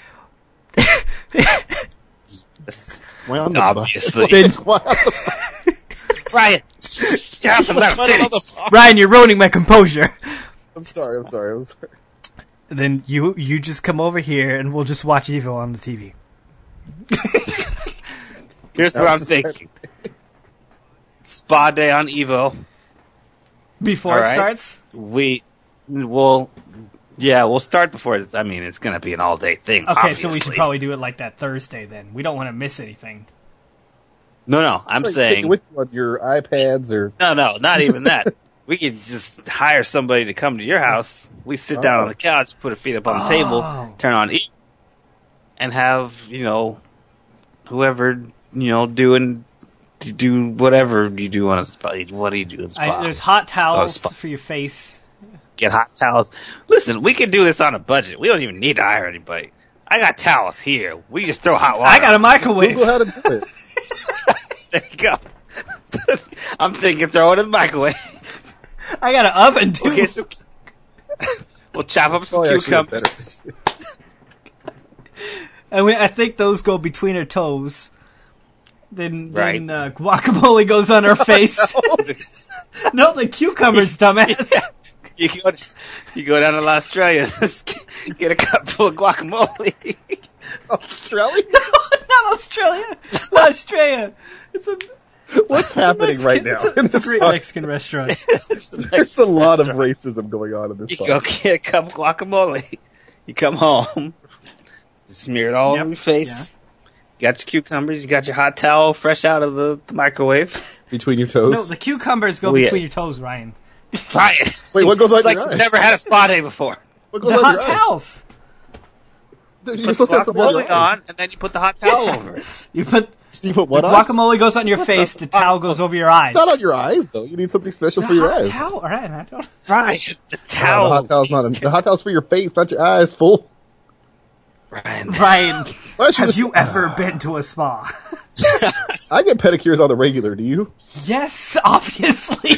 D: why on the
B: Obviously.
A: Then,
D: Why on the
B: Ryan, shut up and let him finish.
A: Ryan, you're ruining my composure.
D: I'm sorry. I'm sorry. I'm sorry.
A: Then you you just come over here and we'll just watch Evo on the T V.
B: Here's what I'm thinking. Spa day on Evo.
A: Before
B: All
A: it
B: right.
A: starts?
B: We will... Yeah, we'll start before... It, I mean, it's going to be an all-day thing,
A: Okay,
B: obviously.
A: so we should probably do it like that Thursday then. We don't want to miss anything.
B: No, no, I'm
D: Like,
B: saying...
D: take it with you on your iPads or
B: No, no, not even that. We could just hire somebody to come to your house. We sit down
D: Oh.
B: on the couch, put our feet up on the
A: Oh.
B: table, turn on E, and have, you know, whoever, you know, doing you do whatever you do on a spa. What do you do in a spa?
A: I, there's hot towels
B: spa.
A: for your face.
B: Get hot towels. Listen, we can do this on a budget. We don't even need to hire anybody. I got towels here. We just throw hot water.
A: I got a microwave.
D: Google how to do it.
B: There you go. I'm thinking throw it in the microwave.
A: I got an oven too.
B: We'll, get some, we'll chop up some
D: Probably actually a
B: cucumbers.
A: And we, I think those go between her toes. Then,
B: Right.
A: then uh, guacamole goes on her face. No, the cucumbers, dumbass.
B: You go, you go down to Australia, get a cup full of guacamole.
D: Australia?
A: No, not Australia. It's not Australia. It's a
D: What's happening
A: Mexican,
D: right now?
A: It's a,
D: in
A: it's a
D: this
A: great
D: podcast?
A: Mexican restaurant.
D: There's a lot of racism going on in this
B: You
D: podcast.
B: go get a cup of guacamole. You come home, smear it all
A: Yep.
B: over your face. You got your cucumbers. You got your hot towel fresh out of the, the microwave.
D: Between your toes?
A: No, the cucumbers go
B: Oh, yeah.
A: between your toes, Ryan.
B: Right.
D: Wait, what goes on
B: It's like
D: your
B: you've
D: eyes?
B: never had a spa day before.
D: What goes
A: The
D: on
A: hot
D: your eyes?
A: towels.
D: Dude, You're
B: Put
D: supposed to have something on your
B: guacamole
D: eyes.
B: on, and then you put the hot towel over it.
A: You put
D: You put what
A: the
D: on?
A: guacamole goes on your face. The towel goes over your eyes.
D: Not on your eyes, though. You need something special
A: The
D: for your
A: hot
D: eyes.
A: towel, Ryan. I don't.
B: Right. The
D: No,
B: towel.
D: the hot towel's not. The hot towel's for your face, not your eyes, fool.
B: Ryan.
A: Ryan,
D: Why don't you
A: have
D: just-
A: you ever been to a spa?
D: I get pedicures on the regular. Do you?
A: Yes, obviously.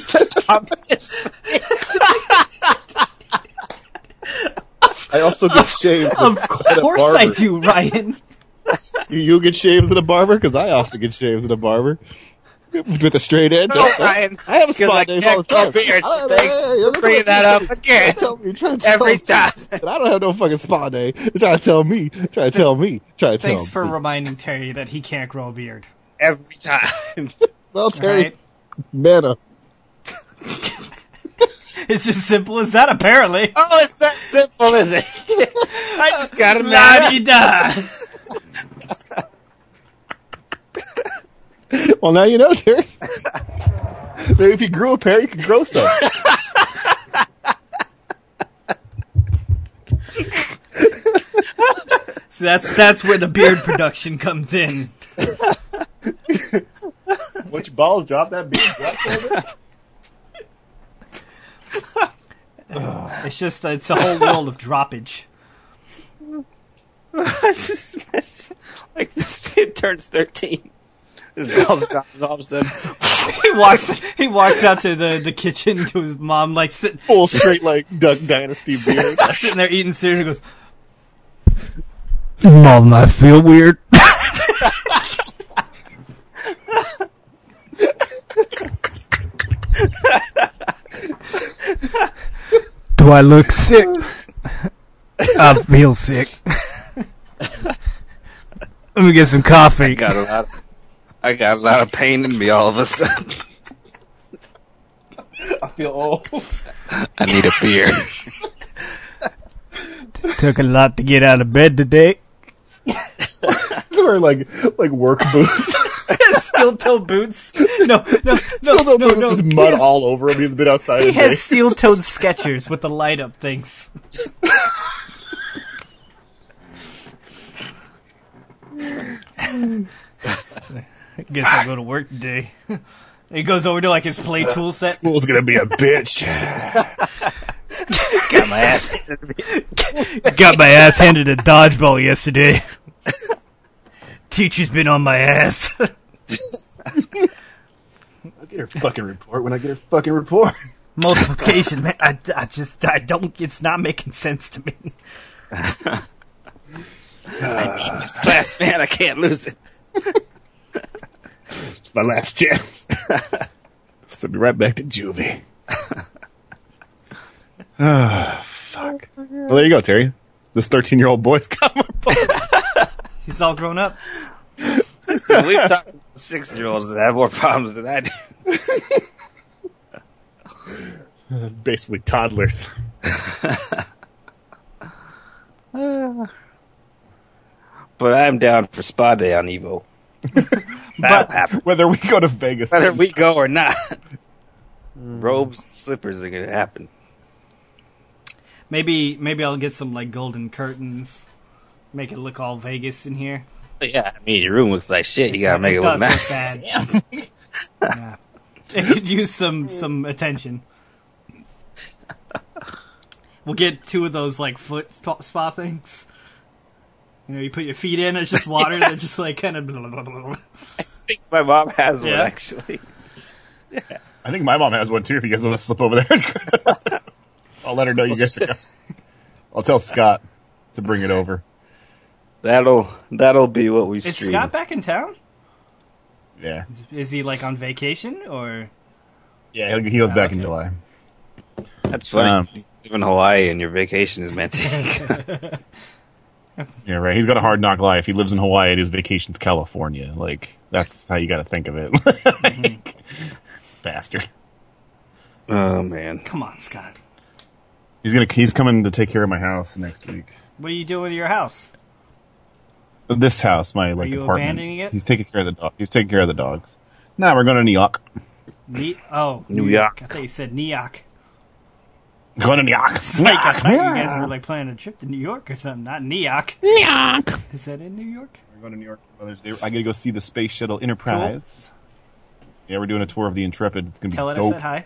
D: I also get shaves.
A: Of
D: at a
A: course I
D: barber.
A: do, Ryan.
D: You, you get shaves at a barber? Because I often get shaves at a barber. With a straight edge.
B: No, Ryan.
D: I have a
B: Because
D: spa
B: I
D: days
B: can't
D: all the time.
B: grow beards.
D: I-
B: Thanks
D: hey,
B: for
D: you're
B: bringing
D: trying
B: that
D: to-
B: up again.
D: Tell me, you're trying to tell
B: Every
D: me
B: time.
D: that I don't have no fucking spa day. You're trying to tell me. Trying to tell me. Trying to tell
A: Thanks for
D: me.
A: reminding Terry that he can't grow a beard.
B: Every time.
D: Well, Terry,
A: Right?
D: mana.
A: It's as simple as that, apparently.
B: Oh, it's that simple, is it? I just got a
A: La-di-da.
D: Well, now you know, Terry. Maybe if you grew a pair, you could grow some.
A: So that's that's where the beard production comes in.
D: Once your balls drop that beard, drop
A: It's just it's a whole world of droppage.
B: I just imagine, like, this kid turns thirteen. His balls drop, and all of a sudden,
A: He walks he walks out to the, the kitchen to his mom, like sitting
D: full straight like Duck Dynasty beard.
A: sitting there eating cereal. He goes, "Mom, I feel weird." Do I look sick? I feel sick. Let me get some coffee.
B: I got a lot. Of, I got a lot of pain in me all of a sudden.
D: I feel old.
B: I need a beer.
A: Took a lot to get out of bed today.
D: Wearing like like work boots.
A: Steel toe boots. No, no, no,
D: Still
A: no,
D: no,
A: no,
D: boots,
A: no.
D: just
A: He
D: mud
A: has-
D: all over him. He's been outside.
A: He
D: all day.
A: has steel-toed Skechers with the light-up things. I guess I'll go to work today. He goes over to like his play tool set.
D: School's gonna be a bitch.
B: Got my ass.
A: Got my ass handed a dodgeball yesterday. Teacher's been on my ass.
D: I'll get her fucking report when I get her fucking report.
A: Multiplication, man. I, I just, I don't, it's not making sense to me.
B: I need this class, man. I can't lose it.
D: It's my last chance. Send me right back to juvie. Ah, fuck. Well, there you go, Terry. This thirteen-year-old boy's got my balls.
A: He's all grown up.
B: So we've talked to six-year-olds that have more problems than I do.
D: Basically toddlers.
B: But I'm down for spa day on Evo. That'll happen.
D: Whether we go to Vegas.
B: Whether we go or not. Robes and slippers are going to happen.
A: Maybe, maybe I'll get some like golden curtains. Make it look all Vegas in here.
B: Yeah, I mean, your room looks like shit. You gotta make it,
A: it
B: look
A: does
B: nice.
A: look bad. Yeah. It could use some some attention. We'll get two of those like foot spa, spa things. You know, you put your feet in, it's just water that just like kind of. Blah, blah, blah, blah.
B: I think my mom has one
A: Yeah.
B: actually.
D: I think my mom has one too. If you guys want to slip over there, I'll let her know you guys. Are
B: Just-
D: I'll tell Scott to bring it over.
B: that'll that'll be what we
A: Is
B: stream.
A: Scott back in town?
D: Yeah,
A: Is he like on vacation or?
D: yeah, he goes
A: Oh,
D: back in
A: okay.
D: July.
B: That's funny.
D: Um,
B: you live in Hawaii and your vacation is meant to.
D: Yeah, right. He's got a hard knock life. He lives in Hawaii and his vacation's California. Like, that's how you got to think of it. Like, bastard.
B: Oh man.
A: Come on, Scott.
D: He's gonna. He's coming to take care of my house next week.
A: What are you doing with your house?
D: This house, my like
A: you
D: apartment.
A: abandoning it?
D: He's taking care of the dog. He's taking care of the dogs. Nah, we're going to New York.
A: Ne- oh,
B: New York.
A: I thought you said New York.
D: Going to New York.
A: It's like I thought you guys were like planning a trip to New York or something, not New York. New York. Is that in New York?
D: We're going to New York for Mother's Day. I got to go see the Space Shuttle Enterprise. Yeah, we're doing a tour of the Intrepid. It's gonna
A: Tell
D: be
A: it I
D: dope.
A: said hi.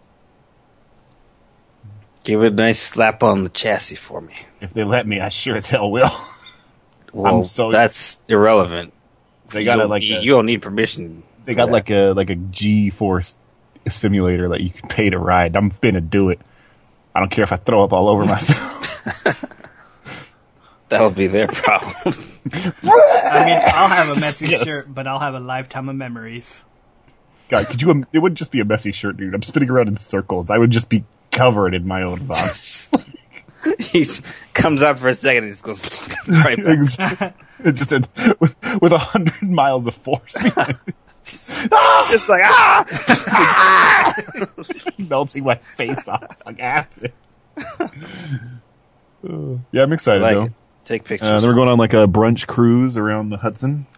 B: Give it a nice slap on the chassis for me.
D: If they let me, I sure as hell will.
B: Well,
D: I'm so-
B: that's irrelevant.
D: They
B: you
D: got
B: don't
D: like
B: need,
D: a-
B: you don't need permission.
D: They
B: for
D: got
B: that.
D: like a like a G-force simulator that you can pay to ride. I'm finna do it. I don't care if I throw up all over myself.
B: That'll be their problem.
A: I mean, I'll have a messy
D: Yes.
A: shirt, but I'll have a lifetime of memories.
D: God, could you? It wouldn't just be a messy shirt, dude. I'm spinning around in circles. I would just be covered in my own vomit.
B: He comes out for a second and just goes right back.
D: It just said, with a hundred miles of force,
B: Just like ah!
D: melting my face off like acid. Uh, yeah, I'm excited
B: Like
D: though.
B: it. Take pictures.
D: Uh, then we're going on like a brunch cruise around the Hudson.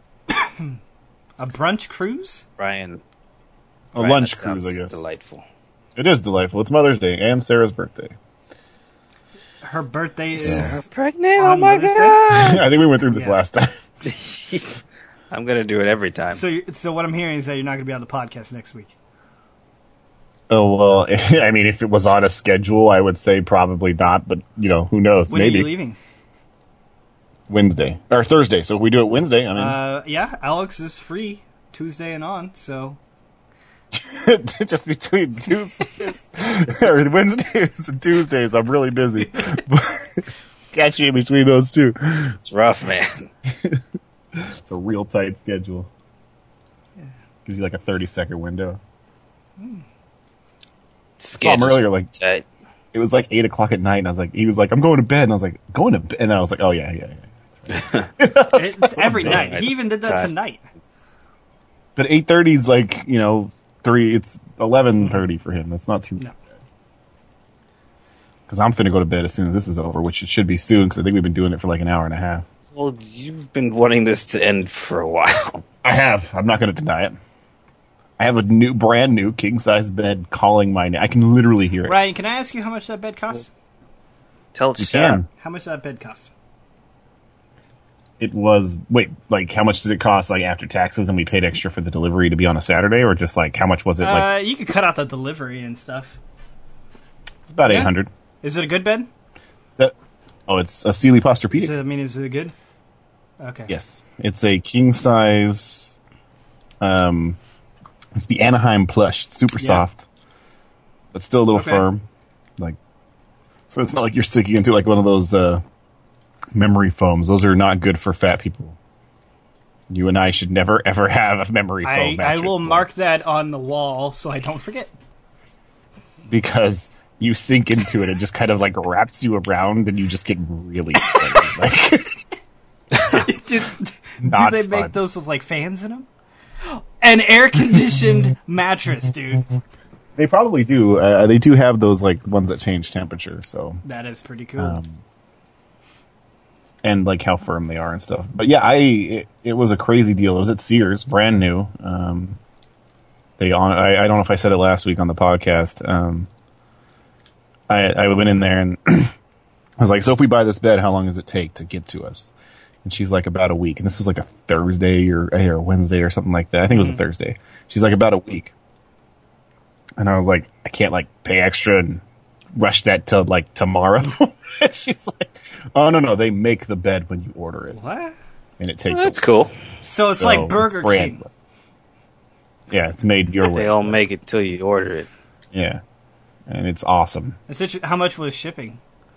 A: A brunch cruise?
B: Brian.
D: A
B: Brian,
D: lunch
B: that
D: cruise, I
B: sounds
D: guess.
B: Delightful.
D: It is delightful. It's Mother's Day and Sarah's birthday.
A: Her birthday is
B: Pregnant?
A: On
B: Oh my
A: Mother's Day?
B: god!
D: I think we went through this
A: Yeah.
D: last time.
B: I'm gonna do it every time.
A: so. You, so what I'm hearing is that you're not going to be on the podcast next week.
D: Oh, well, I mean, if it was on a schedule, I would say probably not, but, you know, who knows?
A: When
D: Maybe.
A: are you leaving?
D: Wednesday. Or Thursday. So if we do it Wednesday, I mean,
A: Uh, yeah, Alex is free Tuesday and on. So
D: just between Tuesdays or Wednesdays and Tuesdays, I'm really busy. Catch me in between those two.
B: It's rough, man.
D: It's a real tight schedule. Gives you like a thirty second window. Saw him earlier, like,
B: Tight.
D: it was like eight o'clock at night, and I was like, he was like, I'm going to bed, and I was like, going to bed, and then I was like, oh yeah, yeah, yeah.
A: it, it's every
B: man.
A: night. He even did that
B: Time.
A: tonight.
D: But eight thirty is like, you know, three. It's eleven thirty for him. That's not too
A: No.
D: bad. Because I'm finna go to bed as soon as this is over, which it should be soon. Because I think we've been doing it for like an hour and a half.
B: Well, you've been wanting this to end for a while.
D: I have. I'm not gonna deny it. I have a new, brand new king size bed calling my name. I can literally hear it.
A: Ryan, can I ask you how much that bed cost?
B: Tell it
D: You
B: shut up.
D: can.
A: How much that bed cost?
D: It was wait, like how much did it cost? Like after taxes, and we paid extra for the delivery to be on a Saturday, or just like how much was it? Like
A: Uh, you could cut out the delivery and stuff.
D: it's about
A: yeah.
D: eight hundred.
A: Is it a good bed?
D: That, oh, it's a Sealy Posturepedic.
A: Is it, I mean, is it good? Okay.
D: Yes, it's a king size. Um, it's the Anaheim plush. It's super
A: Yeah.
D: soft, but still a little
A: Okay.
D: firm. Like, so it's not like you're sinking into like one of those uh, memory foams. Those are not good for fat people. You and I should never ever have a memory foam
A: I, I
D: mattress
A: will
D: together.
A: mark that on the wall so I don't forget.
D: because you sink into it. It just kind of like wraps you around, and you just get really sweaty. Like,
A: do, do
D: Not
A: they
D: fun.
A: make those with like fans in them? An air conditioned mattress, dude.
D: they probably do. Uh, they do have those like ones that change temperature. So.
A: That is pretty cool.
D: Um, and like how firm they are and stuff. But yeah, I it, it was a crazy deal. It was at Sears, brand new. Um, they on I, I don't know if I said it last week on the podcast. Um, I I went in there and I was like, so if we buy this bed, how long does it take to get to us? And she's like, about a week. And this was like a Thursday or, or a Wednesday or something like that. I think it was a Thursday. She's like, about a week. And I was like, I can't like pay extra and rush that till like tomorrow. And she's like, oh, no, no. They make the bed when you order it.
A: What?
D: And it takes
B: Well, that's
D: a,
B: cool.
A: So it's
D: so
A: like Burger
D: it's brand-
A: King.
D: Yeah, it's made your way.
B: They all make it till you order it.
D: Yeah. And it's awesome.
A: Essentially, how much was shipping?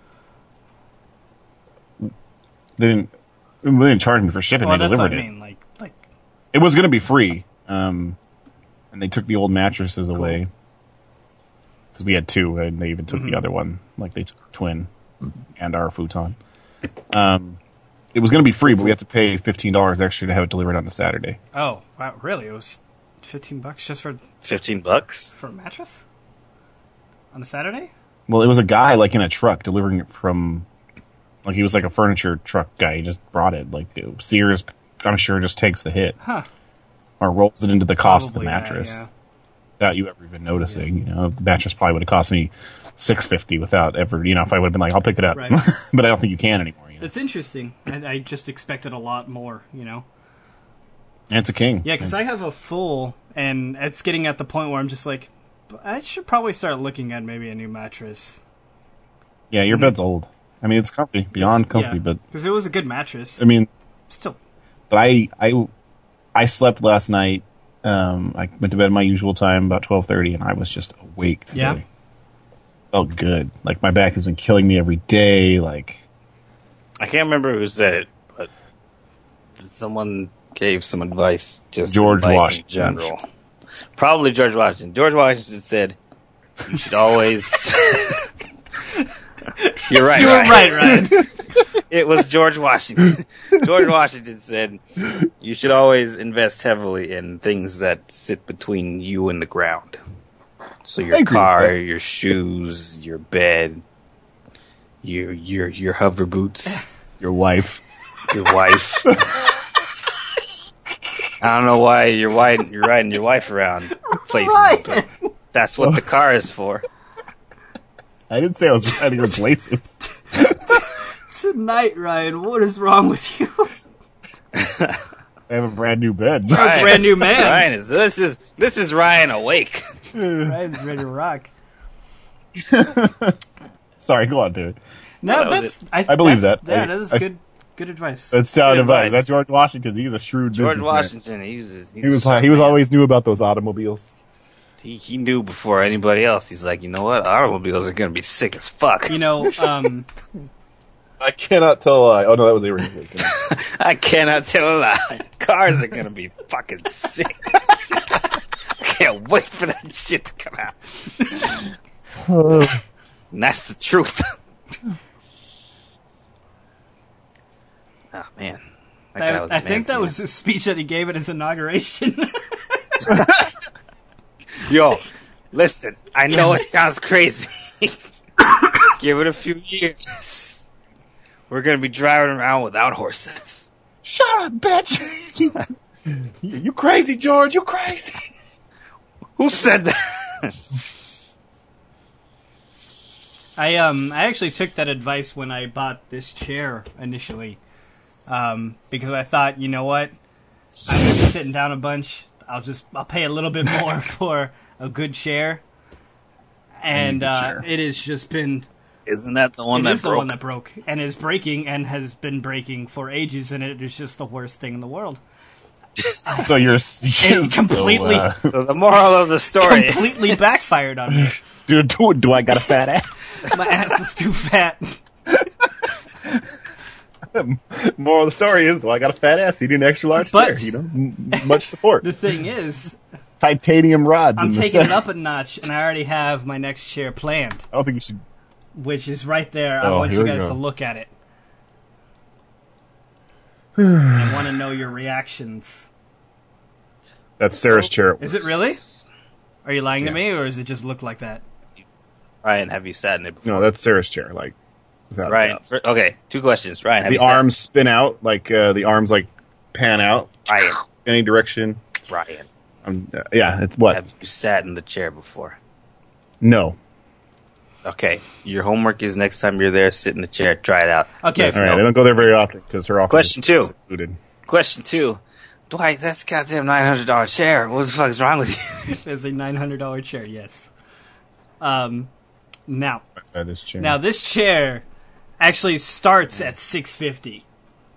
D: They didn't, they didn't charge me for shipping.
A: Well,
D: they
A: that's what
D: delivered
A: I
D: it.
A: mean. Like, like
D: It was going to be free. Um, and they took the old mattresses away. Because we had two, and they even took
A: Mm-hmm.
D: the other one. Like, they took our twin and our futon. Um, it was going to be free, but we had to pay fifteen dollars extra to have it delivered on a Saturday.
A: oh wow, really? It was fifteen bucks just for
B: Fifteen bucks.
A: for a mattress on a Saturday?
D: Well, it was a guy, like, in a truck delivering it from... Like, he was like a furniture truck guy. He just brought it. Like, it, Sears, I'm sure, just takes the hit.
A: Huh?
D: Or rolls it into the cost
A: Probably,
D: of
A: yeah,
D: the mattress.
A: yeah.
D: Without you ever even noticing. You know, the mattress probably would have cost me six fifty without ever, you know, if I would have been like, I'll pick it up.
A: Right.
D: But I don't think you can anymore. You know?
A: That's interesting. I, I just expected a lot more. You know?
D: And it's a king.
A: Yeah, because I have a full, and it's getting at the point where I'm just like, I should probably start looking at maybe a new mattress.
D: Yeah, your bed's old. I mean, it's comfy, beyond comfy, but
A: because it was a good mattress.
D: I mean,
A: Still,
D: but I, I, I slept last night. Um, I went to bed at my usual time, about twelve thirty, and I was just awake today.
A: Yeah.
D: Felt good. Like, my back has been killing me every day. Like,
B: I can't remember who said it, but someone gave some advice. Just
D: George
B: advice
D: Washington.
B: in general. Probably George Washington. George Washington said, "You should always." You're right.
A: you were right,
B: Ryan.
A: Ryan.
B: It was George Washington. George Washington said, "You should always invest heavily in things that sit between you and the ground. So
D: I
B: your
D: agree with
B: car,
D: that.
B: your shoes, your bed, your your your hover boots,
D: your wife.
B: your wife." I don't know why you're riding, you're riding your wife around places, but that's what the car is for.
D: I didn't say I was riding her places.
A: Tonight, Ryan, what is wrong with you?
D: I have a brand new bed.
A: You're a brand new man.
B: Ryan is this is this is Ryan awake.
A: Ryan's ready to rock.
D: Sorry, go on, dude.
A: No,
B: That was
A: that's
B: it.
A: I,
D: I believe
A: that's,
D: that.
A: Yeah,
D: I-
A: that is
D: I-
A: good. Good advice.
D: That's sound
B: Good
D: advice.
B: advice.
D: That's George Washington. He's a shrewd
B: George
D: businessman.
B: Washington, he was he's
D: He was
B: a
D: he was
B: man.
D: always knew about those automobiles.
B: he, he knew before anybody else. He's like, you know what? Automobiles are gonna be sick as fuck.
A: You know, um,
D: I cannot tell a lie. Oh no, that was Abraham Lincoln.
B: I cannot tell a lie. Cars are gonna be fucking sick. I can't wait for that shit to come out. And that's the truth. Oh man. That guy
A: I,
B: was
A: I think that
B: Mancini.
A: was a speech that he gave at his inauguration.
B: Yo, listen, I know it sounds crazy. Give it a few years. We're gonna be driving around without horses.
D: Shut up, bitch! you, you crazy, George? You crazy?
B: Who said that?
A: I um I actually took that advice when I bought this chair initially, um, because I thought, you know what, I'm gonna be sitting down a bunch. I'll just I'll pay a little bit more for a good chair, and
D: good
A: uh,
D: chair.
A: it has just been
B: Isn't that the one
A: it
B: that
A: is the
B: broke?
A: one that broke and is breaking and has been breaking for ages, and it is just the worst thing in the world.
D: So you're, you're
A: completely-
D: so, uh,
B: So the moral of the story.
A: Completely backfired on me.
D: dude, do, do I got a fat ass?
A: My ass was too fat.
D: Moral of the story is, do I got a fat ass? He did an extra large
A: But-
D: chair. You know, M- much support.
A: The thing is,
D: Titanium rods.
A: I'm
D: in the
A: taking it
D: center.
A: up a notch, and I already have my next chair planned,
D: I don't think you should.
A: which is right there. I
D: Oh,
A: want
D: here
A: you
D: we
A: guys
D: go.
A: to look at it. I want to know your reactions.
D: That's Sarah's chair.
A: Is it really? Are you lying
D: Yeah.
A: to me, or does it just look like that?
B: Ryan, have you sat in it before?
D: No, that's Sarah's chair. Like, without a
B: Ryan,
D: doubt.
B: for, okay, two questions. Ryan, have
D: The
B: you sat-
D: arms spin out, like uh, the arms like pan out
B: Ryan,
D: any direction.
B: Ryan,
D: Um, uh, yeah, it's what?
B: have you sat in the chair before?
D: No.
B: Okay, your homework is next time you're there, sit in the chair, try it out.
A: Okay.
B: Let us
D: All right,
B: know.
D: I don't go there very often because her office
B: Question
D: is
B: two.
D: secluded.
B: Question two. Dwight, that's a goddamn nine hundred dollars chair. What the fuck is wrong with you?
A: There's a nine hundred dollars chair, yes. Um, now,
D: By this chair.
A: now this chair actually starts at six fifty.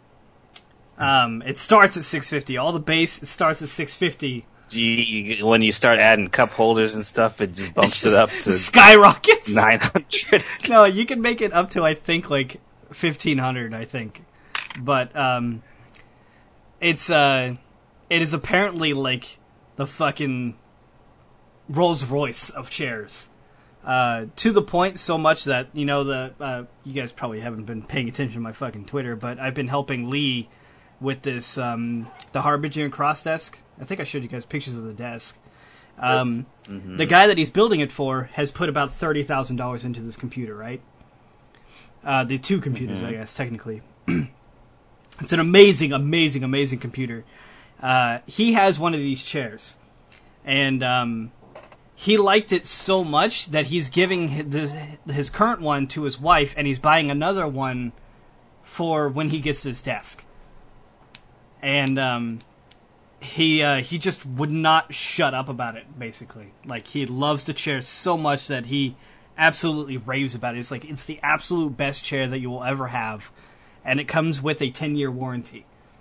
A: Um, it starts at six fifty. All the base, it starts at six fifty.
B: Do you, you, when you start adding cup holders and stuff, it just bumps
A: It
B: it up
A: just
B: to
A: skyrockets.
B: nine hundred.
A: No, you can make it up to, I think, like fifteen hundred, I think. But, um, it's, uh, it is apparently like the fucking Rolls Royce of chairs. Uh, to the point so much that, you know, the, uh, you guys probably haven't been paying attention to my fucking Twitter, but I've been helping Lee with this, um, the Harbinger and Cross desk. I think I showed you guys pictures of the desk. Um,
B: Mm-hmm.
A: The guy that he's building it for has put about thirty thousand dollars into this computer, right? Uh, the two computers,
B: Mm-hmm.
A: I guess, technically. It's an amazing, amazing, amazing computer. Uh, he has one of these chairs. And um, he liked it so much that he's giving his, his current one to his wife, and he's buying another one for when he gets his desk. And um, he uh, he just would not shut up about it, basically. Like, he loves the chair so much that he absolutely raves about it. It's like, it's the absolute best chair that you will ever have. And it comes with a ten-year warranty.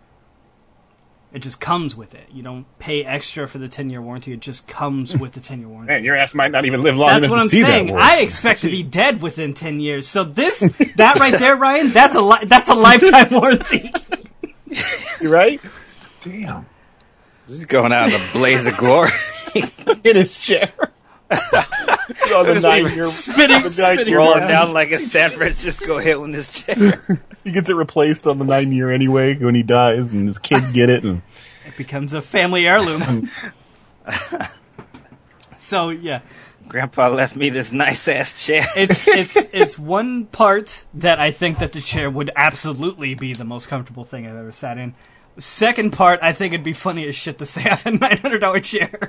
A: It just comes with it. You don't pay extra for the ten-year warranty. It just comes with the ten-year warranty.
D: Man, your ass might not even live long
A: That's
D: enough
A: what
D: to
A: I'm
D: see
A: saying.
D: that.
A: I expect to be dead within ten years. So this, that right there, Ryan, that's a li- that's a lifetime warranty.
D: You right? Damn.
B: This is going out in a blaze of glory.
D: In his chair. On the
B: Just
D: nine
B: be
D: year,
A: spinning,
D: the
A: spinning
D: nine-year
B: Rolling
D: warranty.
B: down like a San Francisco hill in his chair.
D: He gets it replaced on the nine year anyway when he dies, and his kids get it. And
A: It becomes a family heirloom. So yeah,
B: Grandpa left me this nice ass chair.
A: it's it's it's one part that I think that the chair would absolutely be the most comfortable thing I've ever sat in. Second part, I think it'd be funny as shit to say I have a nine hundred dollar chair.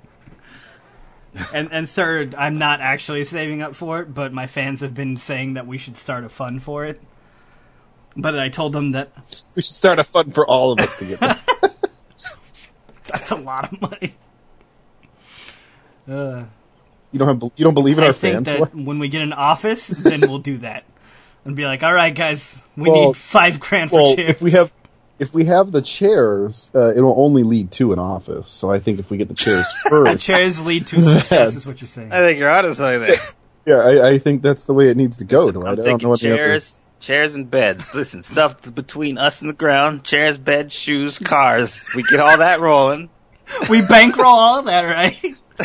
A: And and third, I'm not actually saving up for it, but my fans have been saying that we should start a fund for it. But I told them that
D: we should start a fund for all of us to get that.
A: that's a lot of money. Uh,
D: You don't have, you don't believe in
A: I
D: our
A: think
D: fans?
A: that
D: What?
A: when we get an office, then we'll do that. And be like, all right, guys, we
D: Well-
A: need five grand for
D: Well,
A: chairs.
D: if we have if we have the chairs, uh, it will only lead to an office. So I think if we get the chairs first,
A: chairs lead to success, is what you're saying.
B: I think you're onto something there.
D: yeah, I, I think that's the way it needs to go.
B: Listen,
D: Dwight.
B: I'm
D: I don't
B: thinking
D: know what the other-
B: chairs, chairs and beds. Listen, stuff between us and the ground: chairs, beds, shoes, cars. We get all that rolling,
A: We bankroll all of that, right?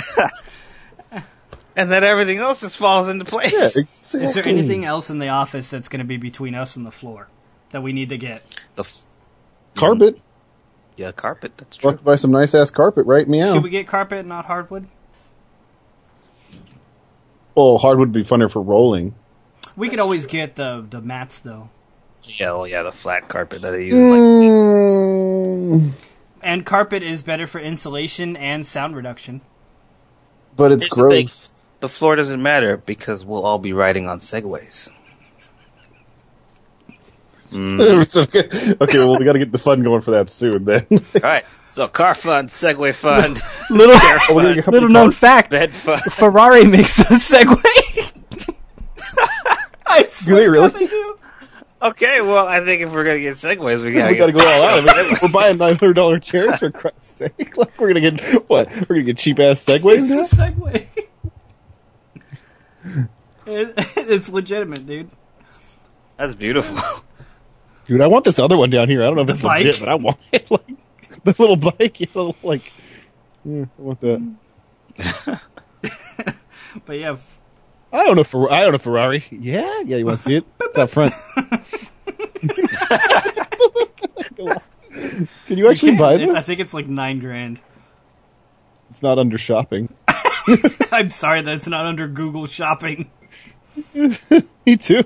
B: and then everything else just falls into place.
D: Yeah, exactly.
A: Is there anything else in the office that's going to be between us and the floor that we need to get?
B: The f-
D: Carpet.
B: yeah, carpet. That's true.
D: Walk by some nice ass carpet, right? Meow.
A: Should we get carpet, not hardwood?
D: Well, hardwood would be funner for rolling.
A: We could always get the the mats, though.
B: Yeah, well, yeah, the flat carpet that they use. Like,
D: Mm,
A: And carpet is better for insulation and sound reduction.
D: but it's
B: Here's the thing.
D: gross.
B: the floor doesn't matter because we'll all be riding on Segways.
D: It's okay. Okay, well, we got to get the fun going for that soon. Then.
B: All right, so car fund, Segway fund,
A: Little
D: Oh, we're gonna get a couple
A: little known
D: car-
A: fact:
B: bed fund.
A: Ferrari makes a Segway. I
D: Do they really?
A: they do.
B: Okay, well, I think if we're gonna get Segways, we gotta,
D: we got to
B: get
D: go all out. I mean, we're buying nine hundred dollar chairs for Christ's sake. Like, we're gonna get what? We're gonna get cheap ass Segways now.
A: It's a Segway. It, it's legitimate, dude.
B: That's beautiful.
D: Dude, I want this other one down here. I don't know if
A: The
D: it's
A: bike?
D: legit, but I want it. Like the little bike, you know, like yeah, I want that.
A: But yeah, f-
D: I don't know. Fer- I don't know Ferrari. Yeah, yeah. You want to see it? It's out front. Can you actually buy
A: it's-
D: this?
A: I think it's like nine grand.
D: It's not under shopping.
A: I'm sorry that it's not under Google Shopping.
D: Me too.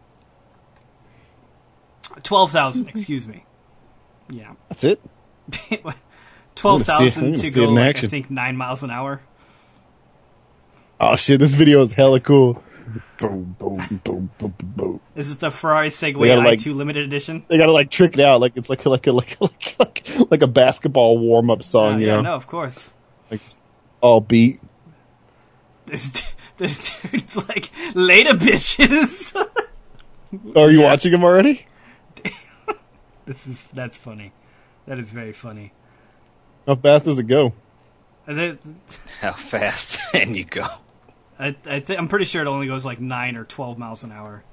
A: Twelve thousand, excuse me. Yeah,
D: That's it.
A: twelve
D: I'm
A: thousand
D: gonna
A: to
D: see it
A: go.
D: in
A: Like, I
D: action.
A: think nine miles an hour.
D: Oh shit! This video is hella cool. boom, boom, boom, boom, boom.
A: Is it the Ferrari Segway
D: They gotta,
A: I
D: like-
A: two limited edition?
D: They gotta like trick it out like it's like like a, like a, like like like a basketball warm up song,
A: Uh,
D: you
A: yeah,
D: know,
A: no, of course.
D: like just all beat.
A: This d- this dude's like, later, bitches.
D: Oh, are you watching him already?
A: This is that's funny. That is very funny.
D: How fast does it go?
A: And then,
B: How fast can you go?
A: I, I th- I'm pretty sure it only goes like nine or twelve miles an hour.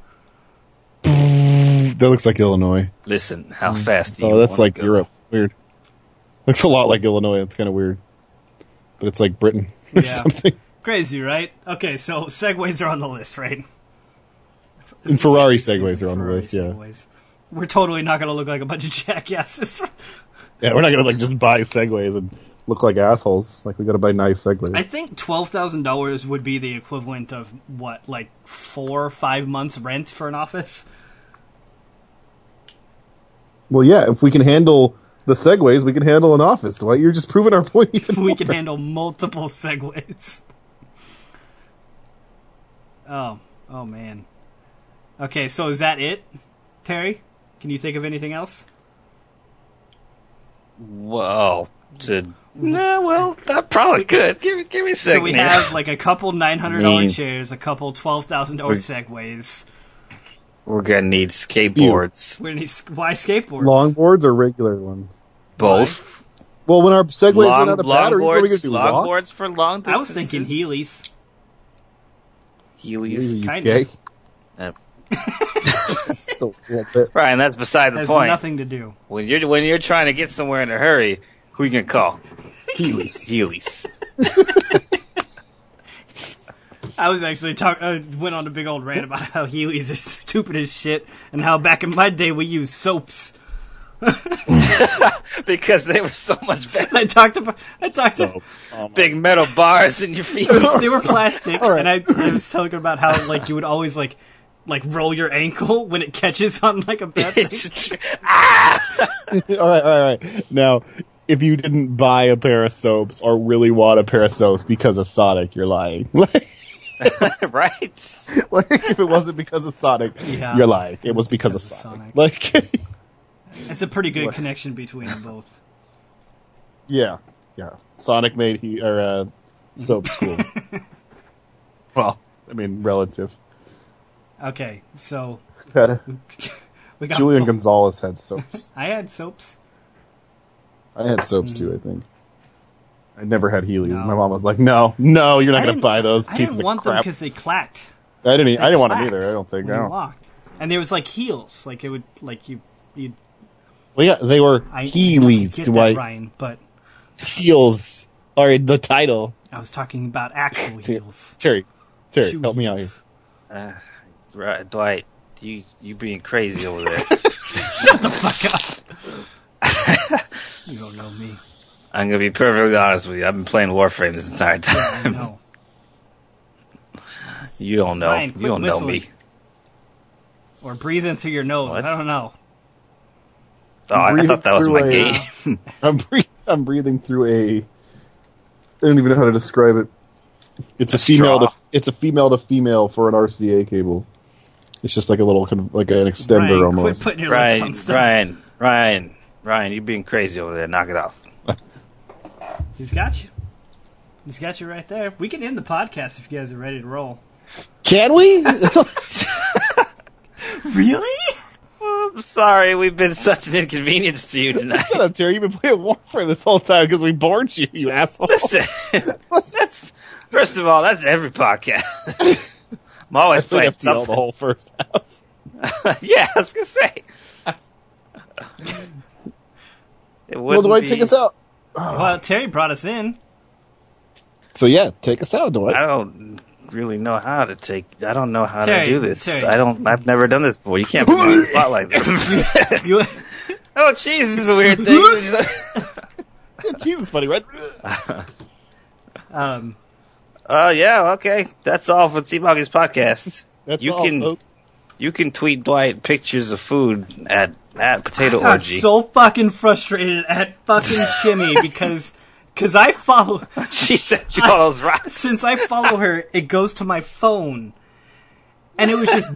D: That looks like Illinois.
B: Listen, how fast do you
D: Oh, that's
B: wanna
D: like
B: go?
D: Europe. Weird. Looks a lot like Illinois. It's kind of weird, but it's like Britain or
A: Yeah.
D: something.
A: Crazy, right? Okay, so Segways are on the list, right?
D: And Ferrari
A: Excuse
D: Segways
A: me,
D: are on the
A: Ferrari
D: list. Yeah,
A: Segways. We're totally not going to look like a bunch of jackasses.
D: yeah. We're not gonna like just buy Segways and look like assholes. Like we gotta buy nice Segways.
A: I think twelve thousand dollars would be the equivalent of, what, like four or five months rent for an office?
D: Well, yeah. If we can handle the Segways, we can handle an office. Dwight, you're just proving our point. Even
A: We can
D: more.
A: handle multiple Segways. Oh, oh man. Okay, so is that it, Terry? Can you think of anything else?
B: Whoa. To, nah, well, that probably could. Give, me- give me a
A: So
B: second.
A: we
B: here.
A: have like a couple nine hundred dollars
B: Mean.
A: chairs, a couple twelve thousand dollars Segways.
B: We're gonna need skateboards.
A: We're gonna need, why skateboards?
D: Longboards or regular ones?
B: Both.
D: Well, when our Segways
B: Long,
D: run out of batteries, what are we gonna
B: longboards,
D: do? Walk?
B: longboards for long
A: I was
B: distances.
A: thinking Heelys.
B: Heelys.
D: You
A: Kinda.
D: gay?
B: Uh,
D: Still a little bit.
B: Ryan, that's beside the
A: Has
B: point.
A: nothing to do.
B: When you're when you're trying to get somewhere in a hurry, who you gonna call?
D: Heelys.
B: Heelys.
A: I was actually talk. Uh, went on a big old rant about how Heelys are stupid as shit, and how back in my day we used soaps.
B: Because they were so much better.
A: I talked about. I talked.
D: So, um,
B: Big metal bars in your feet.
A: They were plastic,
D: All right.
A: and I, I was talking about how like you would always like like roll your ankle when it catches on like a bad thing.
B: It's tr- ah!
D: all right, all right, all right. Now, if you didn't buy a pair of soaps or really want a pair of soaps because of Sonic, you're lying.
B: Right?
D: Like, if it wasn't because of Sonic,
A: Yeah.
D: you're lying. It was because,
A: Because
D: of
A: of
D: Sonic.
A: Sonic.
D: Like,
A: It's a pretty good
D: What?
A: connection between them both.
D: yeah, yeah. Sonic made he or uh, soaps cool. Well, I mean, relative.
A: Okay, so
D: Had-
A: we got.
D: Julian
A: bo-
D: Gonzalez had soaps.
A: I had soaps.
D: I had soaps too, I think. I never had Heelys.
A: No.
D: My mom was like, "No, no, you're not
A: I
D: going to
A: didn't-
D: buy those
A: I
D: pieces
A: didn't want
D: of
A: them
D: crap."
A: because they clacked.
D: I didn't. e-
A: They
D: I didn't want them
A: clacked
D: either. I don't think.
A: when
D: I
A: you
D: don't.
A: walked. And there was like heels, like it would like you you.
D: Well, yeah, they were
A: I
D: Heelys.
A: get
D: Do
A: that,
D: I
A: Ryan? But
D: heels are in the title?
A: I was talking about actual heels.
D: Terry, Terry,
A: Shoe
D: help me out here.
A: heels.
B: Uh, right, Dwight, you you being crazy over there.
A: Shut the fuck up. You don't know me.
B: I'm gonna be perfectly honest with you. I've been playing Warframe this entire
A: I
B: time.
A: know.
B: You don't know.
A: Ryan,
B: you
A: quit
B: don't know
A: whistling.
B: me.
A: Or breathing through your nose.
B: What?
A: I don't know.
B: Oh, I, I
D: Breathe
B: thought that was
D: through
B: my
D: a-
B: game.
D: I'm breathing. I'm breathing through a. I don't even know how to describe it. It's a,
B: A
D: female.
B: straw.
D: To, it's a female to female for an R C A cable. It's just like a little, kind of, like an extender
A: Ryan,
D: almost.
A: quit putting your lips on
B: Ryan,
A: stuff.
B: Ryan, Ryan, Ryan, you're being crazy over there. Knock it off.
A: He's got you. He's got you right there. We can end the podcast if you guys are ready to roll.
D: Can we?
A: Really?
B: I'm sorry, we've been such an inconvenience to you tonight.
D: Shut up, Terry. You've been playing Warframe this whole time because we bored you, you asshole.
B: Listen, that's first of all, that's every podcast. I'm always
D: I
B: playing
D: think I feel the
B: something.
D: whole first half.
B: Yeah, I was gonna say. It
D: Well,
B: wouldn't
D: Dwight,
B: be-
D: take us out.
A: Well, Terry brought us in.
D: So yeah, take us out, Dwight.
B: I don't really know how to take. I don't know how
A: Terry,
B: to do this.
A: Terry.
B: I don't. I've never done this before. You can't put me on the spot like this.
A: You,
B: Oh, jeez, this is a weird thing.
D: Jesus, funny, right?
A: um,
B: Oh yeah, okay. That's all for T-Moggy's podcast.
D: That's
B: you
D: all,
B: can
D: folks.
B: you can tweet Dwight pictures of food at at Potato
A: I got
B: Orgy.
A: so fucking frustrated at fucking Shimmy because cause I follow
B: She sent you all those rocks.
A: since I follow her, it goes to my phone, and it was just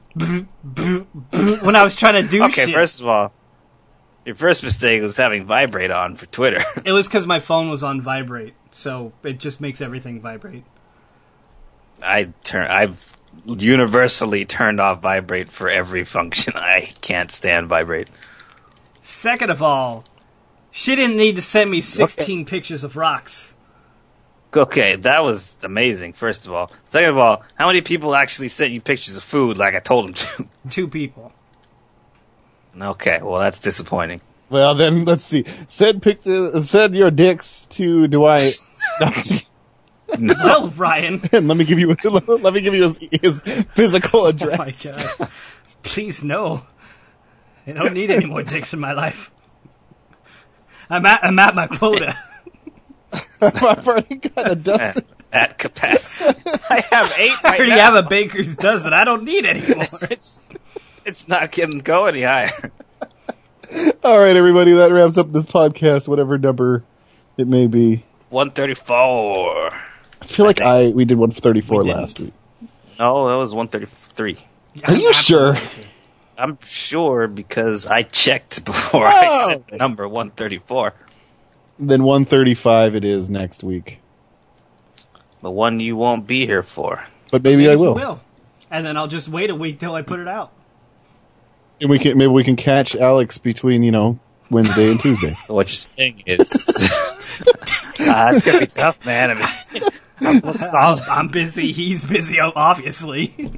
A: when I was trying to do
B: Okay,
A: shit.
B: first of all, your first mistake was having vibrate on for Twitter.
A: It was because my phone was on vibrate, so it just makes everything vibrate.
B: I turn. I've universally turned off vibrate for every function. I can't stand vibrate.
A: Second of all, she didn't need to send me sixteen pictures of rocks.
B: Okay, that was amazing. First of all, second of all, how many people actually sent you pictures of food like I told them to?
A: Two people.
B: Okay, well that's disappointing.
D: Well, then let's see. Send pictures. Send your dicks to Dwight.
B: No.
A: Well, Ryan.
D: And let me give you. Let me give you his, his physical
A: Oh
D: address.
A: my god. Please, no. I don't need any more dicks in my life. I'm at, I'm at my quota.
D: I've already got a dozen.
B: At, at capacity, I have eight
A: I
B: right
A: already
B: now.
A: have a baker's dozen. I don't need any more.
B: It's it's not getting go any higher.
D: All right, everybody. That wraps up this podcast, whatever number it may be.
B: One thirty four.
D: I feel like
B: I
D: I we did one thirty-four
B: We didn't.
D: last week.
B: No, that was one thirty three.
D: Are you sure?
B: I'm sure because I checked before I
D: Oh.
B: said the number one thirty four.
D: Then one thirty-five it is next week.
B: The one you won't be here for.
D: But maybe,
A: Maybe
D: I
A: you
D: will.
A: will. And then I'll just wait a week till I put it out.
D: And we can maybe we can catch Alex between, you know, Wednesday and Tuesday.
B: What you're saying is, uh, it's gonna be tough, man. I mean, I'm,
A: I'll, I'm busy. He's busy, obviously.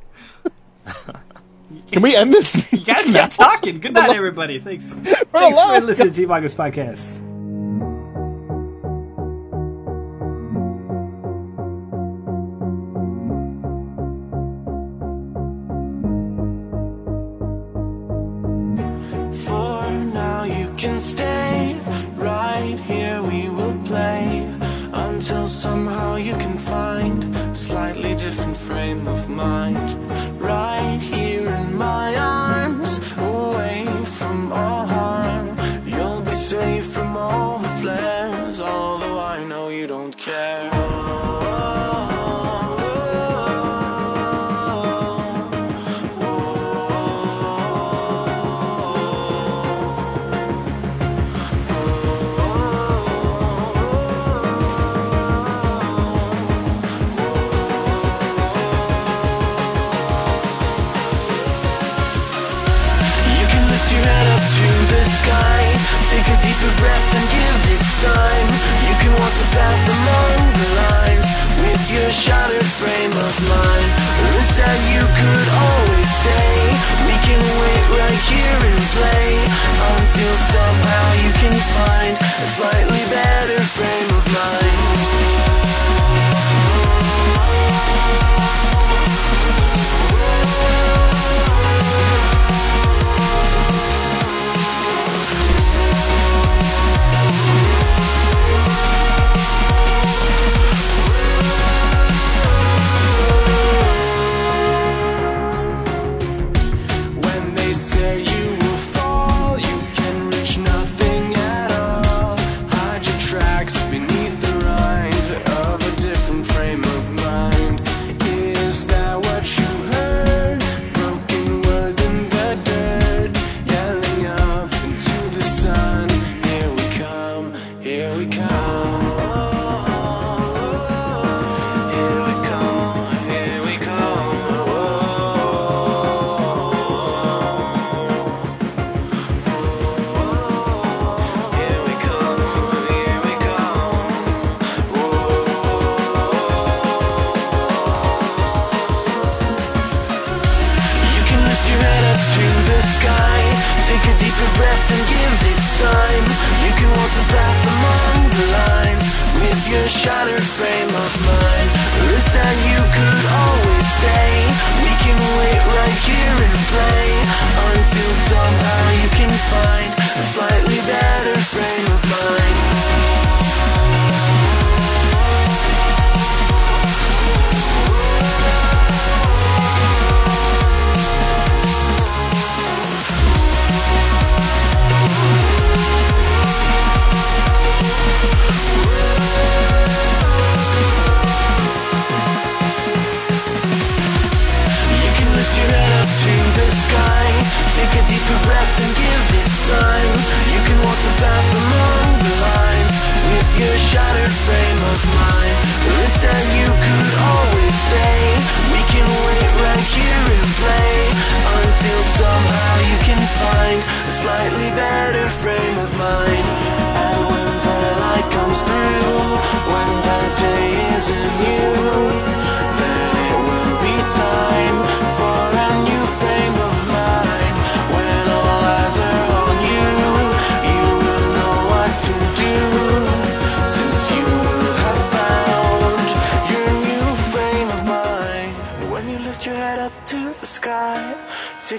D: Can we end this?
A: You guys keep talking. Good night, everybody. Thanks. Thanks for listening to T-Magus Podcast.
C: For now you can stay right here, we will play until somehow you can find a slightly different frame of mind. Right here in my arms, away from all harm, you'll be safe from all the flares, although I know you don't care. You can lift your head up to the sky, take a deeper breath and give it time. You can walk the path among the lines with your shattered frame of mind. Or instead you could always stay. We can wait right here and play until somehow you can find a slightly better frame of mind. When they say you will fall, you can reach nothing at all. Hide your tracks beneath the rind of a different frame of mind. Is that what you heard? Broken words in the dirt, yelling up into the sun. Here we come, here we come. Here we come, here we come. Here we come, here we come. You can lift your head up to the sky, take a deeper breath and give it time. You can walk the path among the lines with your shattered frame of mind. Or instead you could always stay. We can wait right here and play until somehow you can find a slightly better frame of mind. You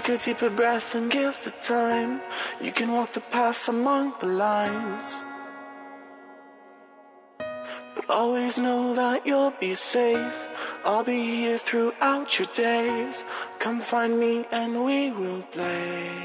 C: Take a deeper breath and give it time. You can walk the path among the lines, but always know that you'll be safe. I'll be here throughout your days. Come find me and we will play.